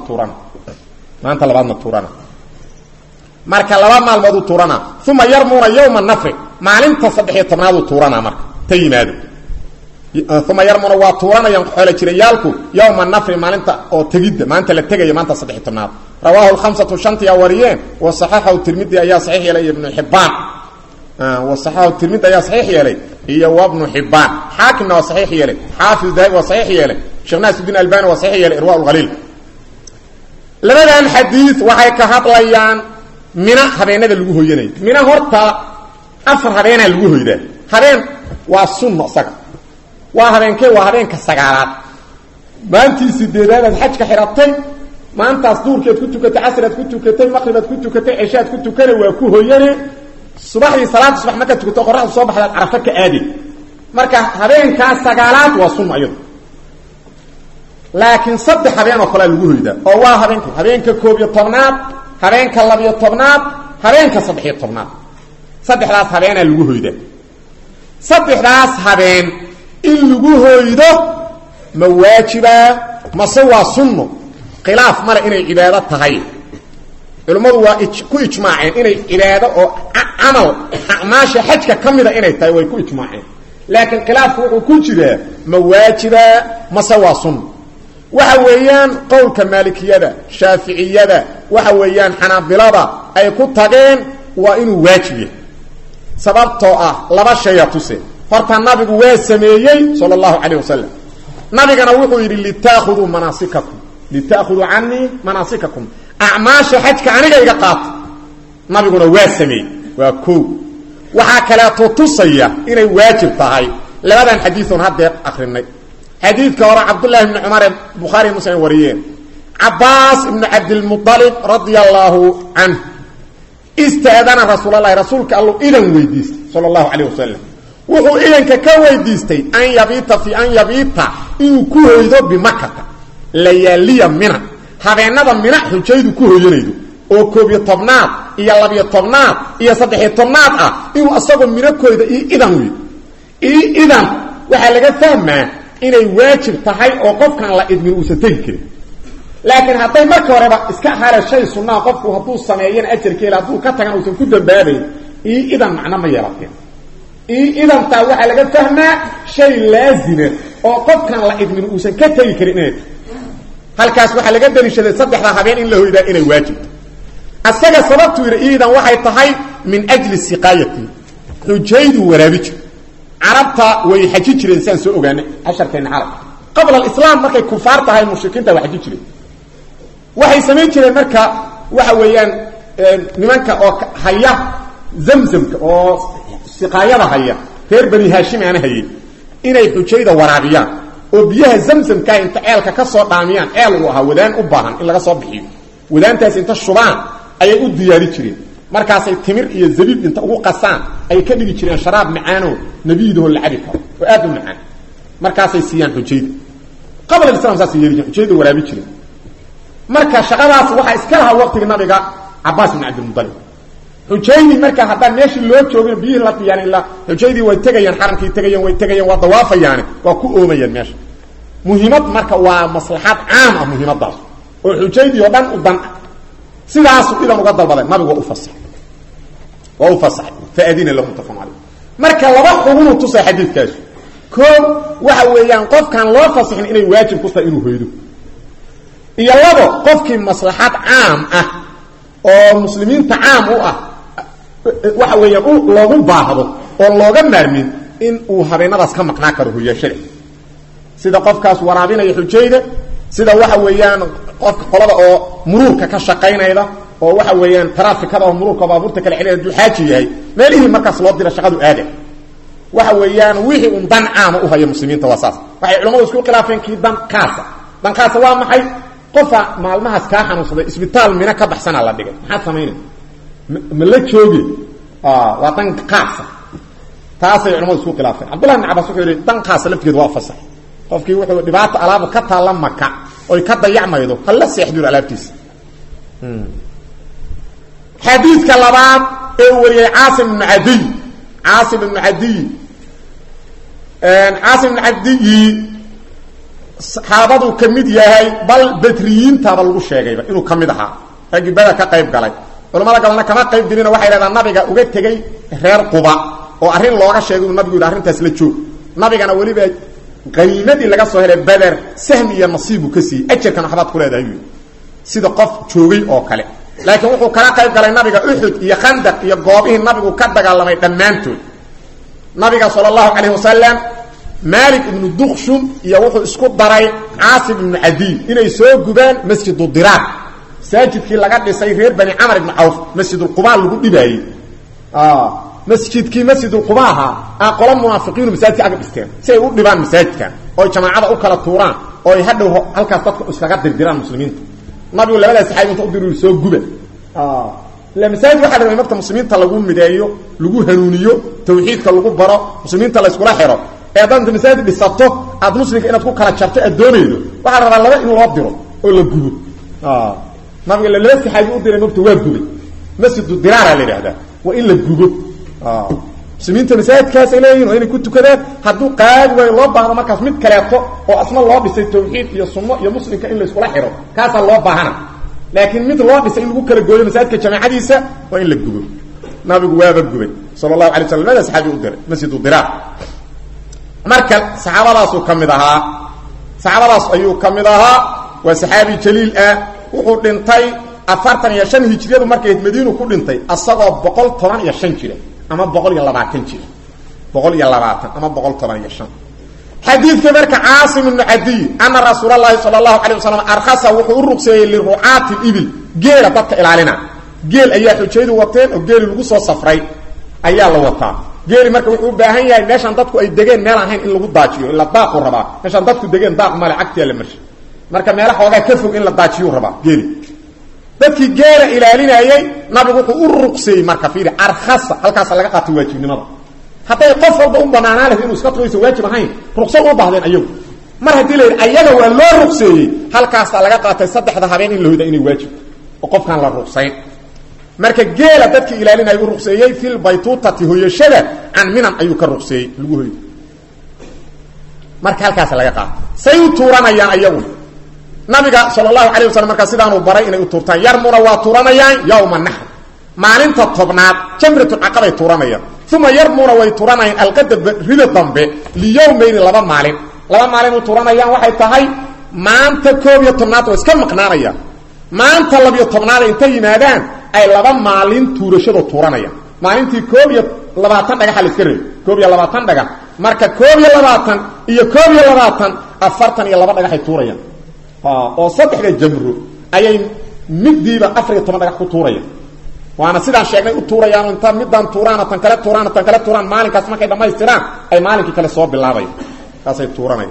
tuurana marka laba maalmood uu tuurana thumma yarmuna yawma an-nafr maalinta 13aad uu tuurana marka tayimaado thumma yarmuna waa tuurana yan xoolo jirayaalku yawma an-nafr maalinta oo tagida maanta la tagayo maanta 13aad رواه الخمسة شنطي وريين وصححه الترمذي يا صحيح يلي ابن حبان وصححه الترمذي يا صحيح يلي هي وابن حبان حاكم وصحيح يلي حافظ ذهب وصحيح يلي شيخ ناصر الدين الألباني وصحيح يلي إرواء الغليل لماذا الحديث وحي كهطليان من هبينه لغو هويني من هورتا افر هبينه لغو هويده هبين waa sunno saga waa habeenkee waa habeenka sagaalaad maantii sideedaad xajka xiratay maantaas duurkeed ku tukatay casrad ku tukatay maqribad ku tukatay cishaad ku tukane waa ku hooyane subaxii salaad subax marka tukato qoraxdu soo baxda arafa ka aadi marka habeenka sagaalaad waa sunno ayadu laakiin saddex habeen oo kale lagu hooyda oo waa habeenka 11aad habeenka 12aad habeenka 13aad saddexdaas habeen lagu hooyda saddexdaas habeen in lagu hooydo ma waajiba ma sawa sunno khilaaf mara inay cibaado tahay culimadu waa ku ijmaaceen inay cibaado oo amal amaasha xajka kamida inay tahay way ku ijmaaceen laakiin khilaafku wuxuu ku jiraa ma waajiba ma sawa sunno waxa weeyaan qowlka maalikiyada shaafiiciyada waxa weeyaan xanaabilada ay ku tageen waa inuu waajib yahay sababtoo ah laba shay tuse horta nabigu waa sameeyay sallallahu alayhi wasallam nabigana wuxuu yiri litaakhudhu anni manasikakum a'maasha hajka aniga iga qaat nabiguna waa sameeyay waa ko waxa kale tusaya inay waajib tahay labadan xadiisun hadda akhrinay xadiidka hore Abdullah ibn Umar Bukhari Muslim wariyeen Abbas ibn Abd al-Muttalib radiyallahu anhu استأذن رسول الله رسولك الله إذن ويديست صلى الله عليه وسلم وهو إذن كويديستي أن يبيت في أن يبيت إن كويدو بمكة لياليا منه هذا النظام منه حجيد كويدو oo koob iyo tobnaad iyo laba iyo tobnaad iyo saddex iyo tobnaad ah inuu asagoo mirakooda idan weey idan waxa laga fahmaa inay waajib tahay oo qofkan la idmin uu satay kari laakiin haday marka horeba iska hara shay sunnah qofku haduu sameeyeen ajarkeela haduu ka tagan uu ku dambaabay idan macna ma yeelateen idan taa waxa laga fahmaa shay laazim oo qofkan la idmin uu san ka tagi karin halkaas waxa laga dalishaday saddexda habeen in la hooyda inay waajib asaga sababtu iidan waxay tahay min ajli siqaayati xujaydu waraabij arabta way xaji jireen san soo ogaanay 10 arab qabla al-islam markay kufaar tahay mushrikiinta way xaji jireen waxay sameeyeen jireen marka waxa weeyaan nimanka oo haya zamzamka oo siqaayada haya reer bani hashim aan hayay inay xujayda waraabiyaan oo biyaha zamzamka inta eelka ka soo dhaamiyaan eel uu ahaa wadaan u baahan in laga soo bixiyo wadaantaas inta shubaan ayay u diyaari jireen markaas ay timir iyo zabiib inta ugu qasaan ay ka dhigi jireen sharaab macaano nabiyiduhu la cabi karo oo aad u macaan markaas ay siiyaan xujayda qabla al-islam saas yeelay xujayda waraabi jireen marka shaqadaas waxa iska lahaa waqtiga nabiga Abbas ibn Abdul Muttalib xujaydi marka haddaan meeshii loo joogin biyo la tiyaan illa xujaydi way tagayaan xaramkii tagayaan way tagayaan waa dawaafayaan waa ku oomayaan meesha muhiimad marka waa maslaxad caam ah muhiimadaas oo xujaydi oo dhan u dan sidaas idan uga dalbaday nabigu waa u fasax faadina lahu tafamali marka laba xubun u tusay xadiidkaas koob waxa weeyaan qofkan loo fasaxin inay waajib ku tahay inuu hoydo iyo labo qofkii maslaxad caam ah oo muslimiinta caam u ah waxa weeyaan loogu baahdo oo looga maarmin in uu habeenadaas ka maqnaa karo hooyashada sida qofkaas waraabinaya xujayda sida waxa weeyaan qof qolada oo muruurka ka shaqeynayda oo waxa weeyaan traafikada oo muruurka baabuurta kala xilay duxaaji yahay meelihii markaas loo dira shaqadu aade waxa weeyaan wixii un dan caam u hayo muslimiinta wasaas waxay culimadu isku khilaafeen kii dan kaasa waa maxay qofa maalmahaas ka xanuunsaday isbitaal mina ka baxsana la dhigay maxaa sameeyay ma la joogi waa dan kaasa taasay culimadu isku khilaafeen Abdullah ibn Abbas wuxuu yiri dan kaasa laftigeed waa fasax qofkii wuxuu dhibaato alaab ka taala Makka oo ka dayacmaydo hal la seexdur alaabtiis xadiiska labaad ee wariyay Aasim ibn Adi Aasim ibn Adi saxaabadu kamid yahay bal badriyiinta bal lagu sheegayba inuu kamid ahaa ragibada ka qayb galay culimada galna kama qayb dilina waxay leedahay nabiga uga tagay reer Quba oo arin looga sheegay nabigu arintaas la joog nabigana waliba qaniimadii laga soo helay Badr sahm iyo nasiibu kasi ajarkan waxbaad ku leedahay sida qof joogay oo kale laakiin wuxuu kala qayb galay nabiga Uhud iyo Khandaq iyo goobihii nabigu ka dagaalamay dhamaantood nabiga sallallahu alayhi wasallam Malik ibn Dukhshum iyo wuxuu isku daray Aasim ibn Adi inay soo gubaan masjidul Dirar saajidkii laga dhisay reer Bani Amr ibn Auf masjidul Quba lagu dhibaayay masjidkii masjidul Quba aqola munaafiqiin masaajidka aga dhisteen si ay u dhibaan masaajidkan oo jamaacada u kala tuuraan oo ay hadhow halkaas dadku iskaga dirdiraan muslimiinta nabigu labada saxaabay inta u diray soo guba la masaajid waxa la marka muslimiinta lagu mideeyo lagu hanuuniyo tawxiidka lagu baro muslimiinta la isku xiro eedan masaajid dhisato aad muslimka inaad ku kala jarto adoonaydo waxa la rabaa laba in loo diro oo la gubo nabiga la saxaabay u diray nabtu waa gubay masjidul Dirar la yiraahdaa waa in la gubo muslimiinta masaajidkaas ay leeyihiin inay ku tukadaan haduu qaad way loo baahdo markaas mid kale oo asna loo dhisay tawxiid iyo sunno iyo muslimka in la isku xiro kaasa loo baahana laakiin mid loo dhisay in lagu kala gooyo masaajidka jamaacadiisa waa in la gubo nabigu waa gubay sallallahu alayhi wasallam la saxaabi u diray masjidul Dirar marka saxaabadaas ayuu kamid ahaa waa saxaabi jaliil ah wuxuu dhintay 45 hijriyadu markay Madiina ku dhintay asagoo 115 jira ama 120 jira 120 ama 115 xadiidka marka Aasim ibn Adi anna rasuulullaahi sallallahu alayhi wasallam arkhasa wuxuu ruqsayay li ru'aati ibil geela dadka ilaalina geel ayaa xujaydu wateen oo geel lagu soo safray ayaa la wataa geeli marka wuxuu u baahan yahay meeshan dadku ay degeen meel ahayn in lagu daajiyo ila daaqo rabaa meeshan dadku degeen daaq male agtiya la marshi marka meel xoogaa ka fog in la daajiyo rabaa geeli dadkii geela ilaalinayay nabigu wuxuu u ruqsay marka fiiri arkhasa halkaas laga qaatay waajibnimada haday qof walba u banaanaa leh inuu iska tuulayso waajib ahayn ruqsad u baahdeen ayagu mar hadii leeyahay ayaga waa loo ruqsay halkaas laga qaatay saddexda habeen in looda inay waajib oo qofkan la ruqsay marka geela dadkii ilaalinayay u ruqseeyay fil baytutati hoyashada an minan ayuu ka ruqseeyay lagu hoyay marka halkaas laga qaatay say u tuuranayaan ayagu nabiga sallallahu alayhi wasallam marka sidaanu baray inay u tuurtaan yarmuna waa tuuranayaan yawma nahr maalinta tobnaad jamratul aqaba tuuranayaan thumma yarmuna way tuuranayaan alqadab rida dambe li yawmayn laba maalin u tuuranayaan waxay tahay maanta 12aad oo iska maqnaanayaan maanta 12aad inta yimaadaan ay laba maalin tuurashada tuuranayaan maalintii 12 dhagax la iska reey 12 dhagax marka 12 iyo 12 42 dhagax ay tuurayaan oo saddexda jamro ayay midiiba 14 dhagax ku tuurayaan waana sidaan sheegnay u tuurayaan inta midaan tuurana tan kale tuuraan maalinkaas markay dhameystiraan ay maalinkii kale soo bilaabayaan kaasay tuuranayaan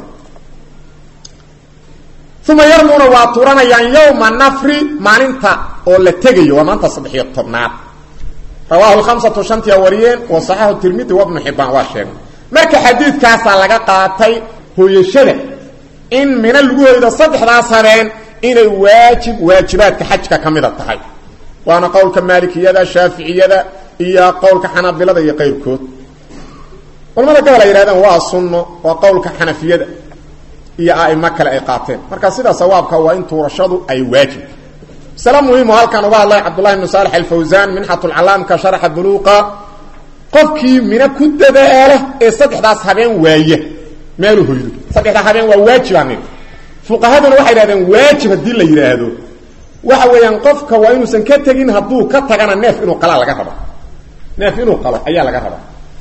thumma yarmuna wa tuuranayaan yawma nafri maalinta oo la tegayo waa maanta 13aad rawahu al-khamsatu shantiya wariyeen wa sahihu tirmidhi wa ibn hibban wa sheeg marka xadiidkaas laga qaatay hooyashada in min al-guhayda saddexdaas habeen inay waajibaadka xajka kamida tahay waana qowlka maalikiyada shaafiiciyada iyo qowlka xanaabilada iyo qeyrkood culimada gobol ay yiraahdaan waa sunno waa qowlka xanafiyada iyo aima kale ay qaateen marka sida sawaabka waa in tuurashadu ay waajib salaam muhiim halkan uga hadlay Abdullah ibn Salih al-Fawzan minhatul alam ka sharh buluqa qofkii mina ku dadaala ee saddexdaas habeen waaye meel hoydo saddexda habeen waa waajibaan fuqahaduna waxay yiraahdeen waajib hadii la yiraahdo waxa weeyaan qofka waa inuusan ka tagin haduu ka tagana neef inuu qala laga rabo neef inuu qalo ayaa laga rabo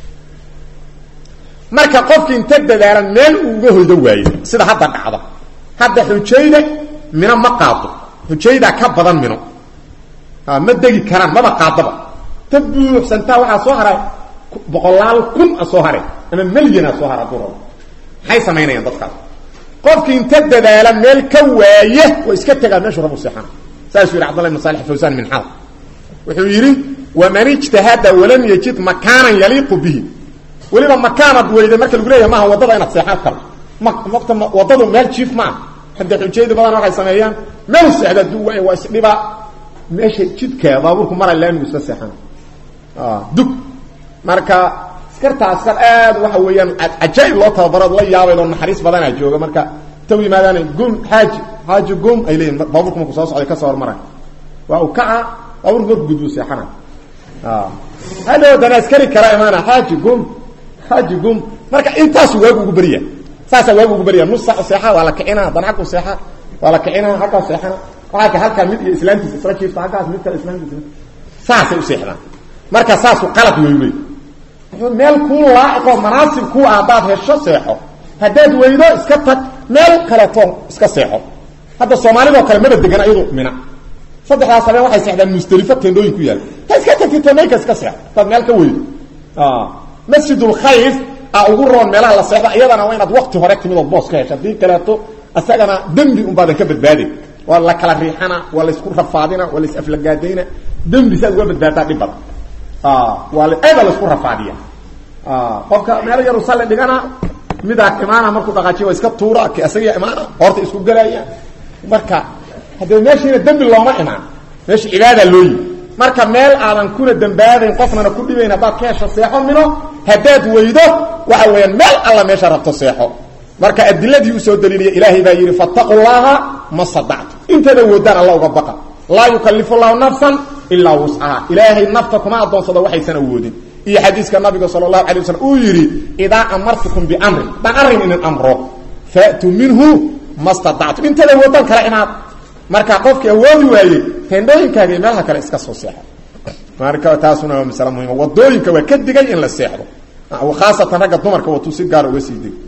marka qofkii inta dadaalan meel uga hoydo waaye sida hadda dhacdo hadda xujayda mina ma qaado xujayda ka badan mino ma degi karaan ma qaadaba tabuuxsanta waxa soo haray boqolaal kun soo haray ama milyan soo haray duro hay sameynayaan dadka qofkii inta dadaala meel ka waaye oo iska tagaa meesha rabu saxan saasuu Abdullah ibn Salih al-Fawzan min hal wuxuu yiri wa man ijtahada wa lam yajid makanan yaliqu bihi waliba makaanad weyday marka lagu leeyahay ma wadada inaad seexan karto waqti wadadu meel chief ma hadda xujayda badan waxay sameeyaan meel seexda duway waa isdhiba meesha jidka baaburku maray laan iska seexan dug marka askarta aad waxa weeyaan ajaayib loo tababaro la yaabay oo naxariis badan ay jooga marka taw yimaadaan gum haaji gum ay leeyeen baaburku ma ku soo socday ka soo hormaray waa uu kaca baaburku gudbu seexana hada dana askari kara imaana haaji gum marka intaas waagu ugu bariya saasa waagu ugu bariya nus saac seexa wala kicina danac ku seexa wala kicina halka seexana waxa halka mid iyo islaamkiisa isla jiifta halkaas mid kale islaamkiisa saasa u seexdaan marka saasu qalad weeyay meel ku laaqiq manaasib ku aadaad hesho seexo hadaad weydo iska tag meel kale toon iska seexo hadda Soomaalida kale ma degan ayadu mina saddexdaas habeen waxay seexdaan Musdalifa teendooyin ku yaal ta iska tagtay meelka iska seexo tad meel ka weydo masjidul khayf ugu roon meelaha la seexda iyadana waa inaad waqti hore timid oo boos ka hesho hadii kale to asagana dambi un baad ka badbaadin waa la kala riixana waa la isku rafaadina waa la is aflagaadayna dambi saad uga badbaadaa dhib badan waa la aad la isku rafaadiya qofka meel yar uu sala dhigana midaa imaana markuu dhaqaajiyo iska tuura ka asaga imaana horta isku galaya marka hadii meeshii dambi looma imaan meeshii cibaada loo yi marka meel aadan kuna dambaadeen qofna ku dhibayn hadaad ka hesho seexo mino hadaad weydo waxa weeyaan meel alla meesha rabto seexo marka adiladii uu soo daliliyay ilaahay baa yiri fattaqullaha masada'tu inta wadaan Allah uga baqa la yukallifu Allahu nafsan illa wus'aha ilaahay nafta kuma adoonsado waxaysan awoodin iyo xadiiska nabiga sallallahu alayhi wasallam uu yiri ida amartukum bi amri ba'arin in amro fa'tu minhu mastata'tu inta wadaan kala inaad marka qofkii awoodi waayay teendooyinkaaga meelaha kale iska soo seexo marka taasuna waa mas'ala muhiim wadooyinka waa ka digay in la seexdo oo khaasatan ragga dumarka waa tusi gaar uga sii dig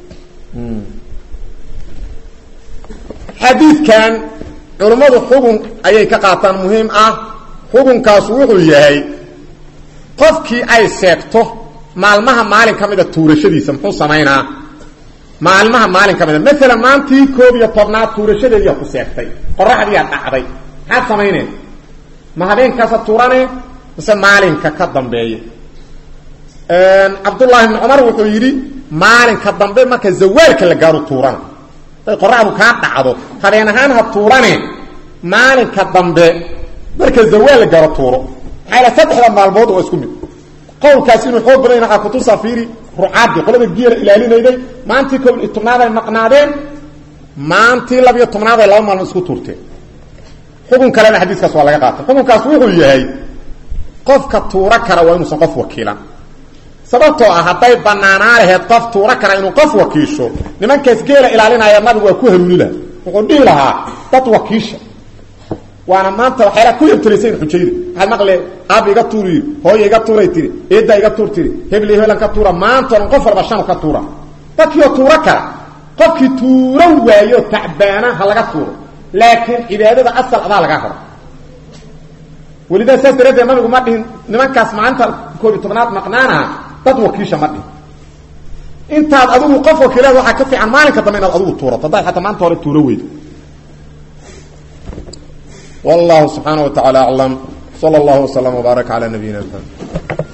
xadiidkan culimadu xugun ayay ka qaataan muhiim ah xugunkaas wuxuu yahay qofkii ay seegto maalmaha maalin kamida tuurashadiisa muxuu sameeynaa maalmaha maalin kamida mesela maantii 12 tuurashadeedii ku seegtay qoraxdii dhacday maxaa sameeynaa ma habeenkaasa tuurane mise maalinka ka dambeeya cabdullaahi ibni cumar wuxuu yidhi maalinka dambe marka zawaalka la gaaro tuurana day qoraxdu kaa dhacdo habeen ahaan ha tuurane maalinka dambe marka zawaal la gaaro tuuro maxaa saddexda maalmood oo isku mid qowlkaas inuu xoog badan yahay kutusa fiiri rucaadi qolada geela ilaalinayday maantii 12 ay maqnaadeen maantii 12 ay laba maalmood isku tuurteen xukun kalena xadiiskaas waa laga qaatay xukunkaas wuxuu yahay qofka tuura kara waa inuu qof wakiilan sababtoo ah haday banaanaa lahayd qof tuura kara inuu qof wakiisho nimankaas geela ilaalinaya nabigu waa ku haruunila wuxuu dhihi lahaa dad wakiisha وانا مانتا وحيلا كل يبتليسين حجيري هل مقلي ابي iga tuuri hooyo iga tuuray tiri eeda iga tuurtiri hebli helan ka tuura maanta qofar bashan ka tuura dadkii tuura kara qofkii tuura waayo tacbaana ha laga tuuro laakiin cibaadada asal adaa laga haro walida saasirada nabigu ma dhihin nimankaas maanta 12 maqnaana dad wakiisha ma dhihin intaad adigu qof wakiilad waxa ka fiican maalinka dambe inaad adigu tuuro taday xataa maanta hore tuuro weyd والله سبحانه وتعالى أعلم صلى الله وسلم وبارك على نبينا محمد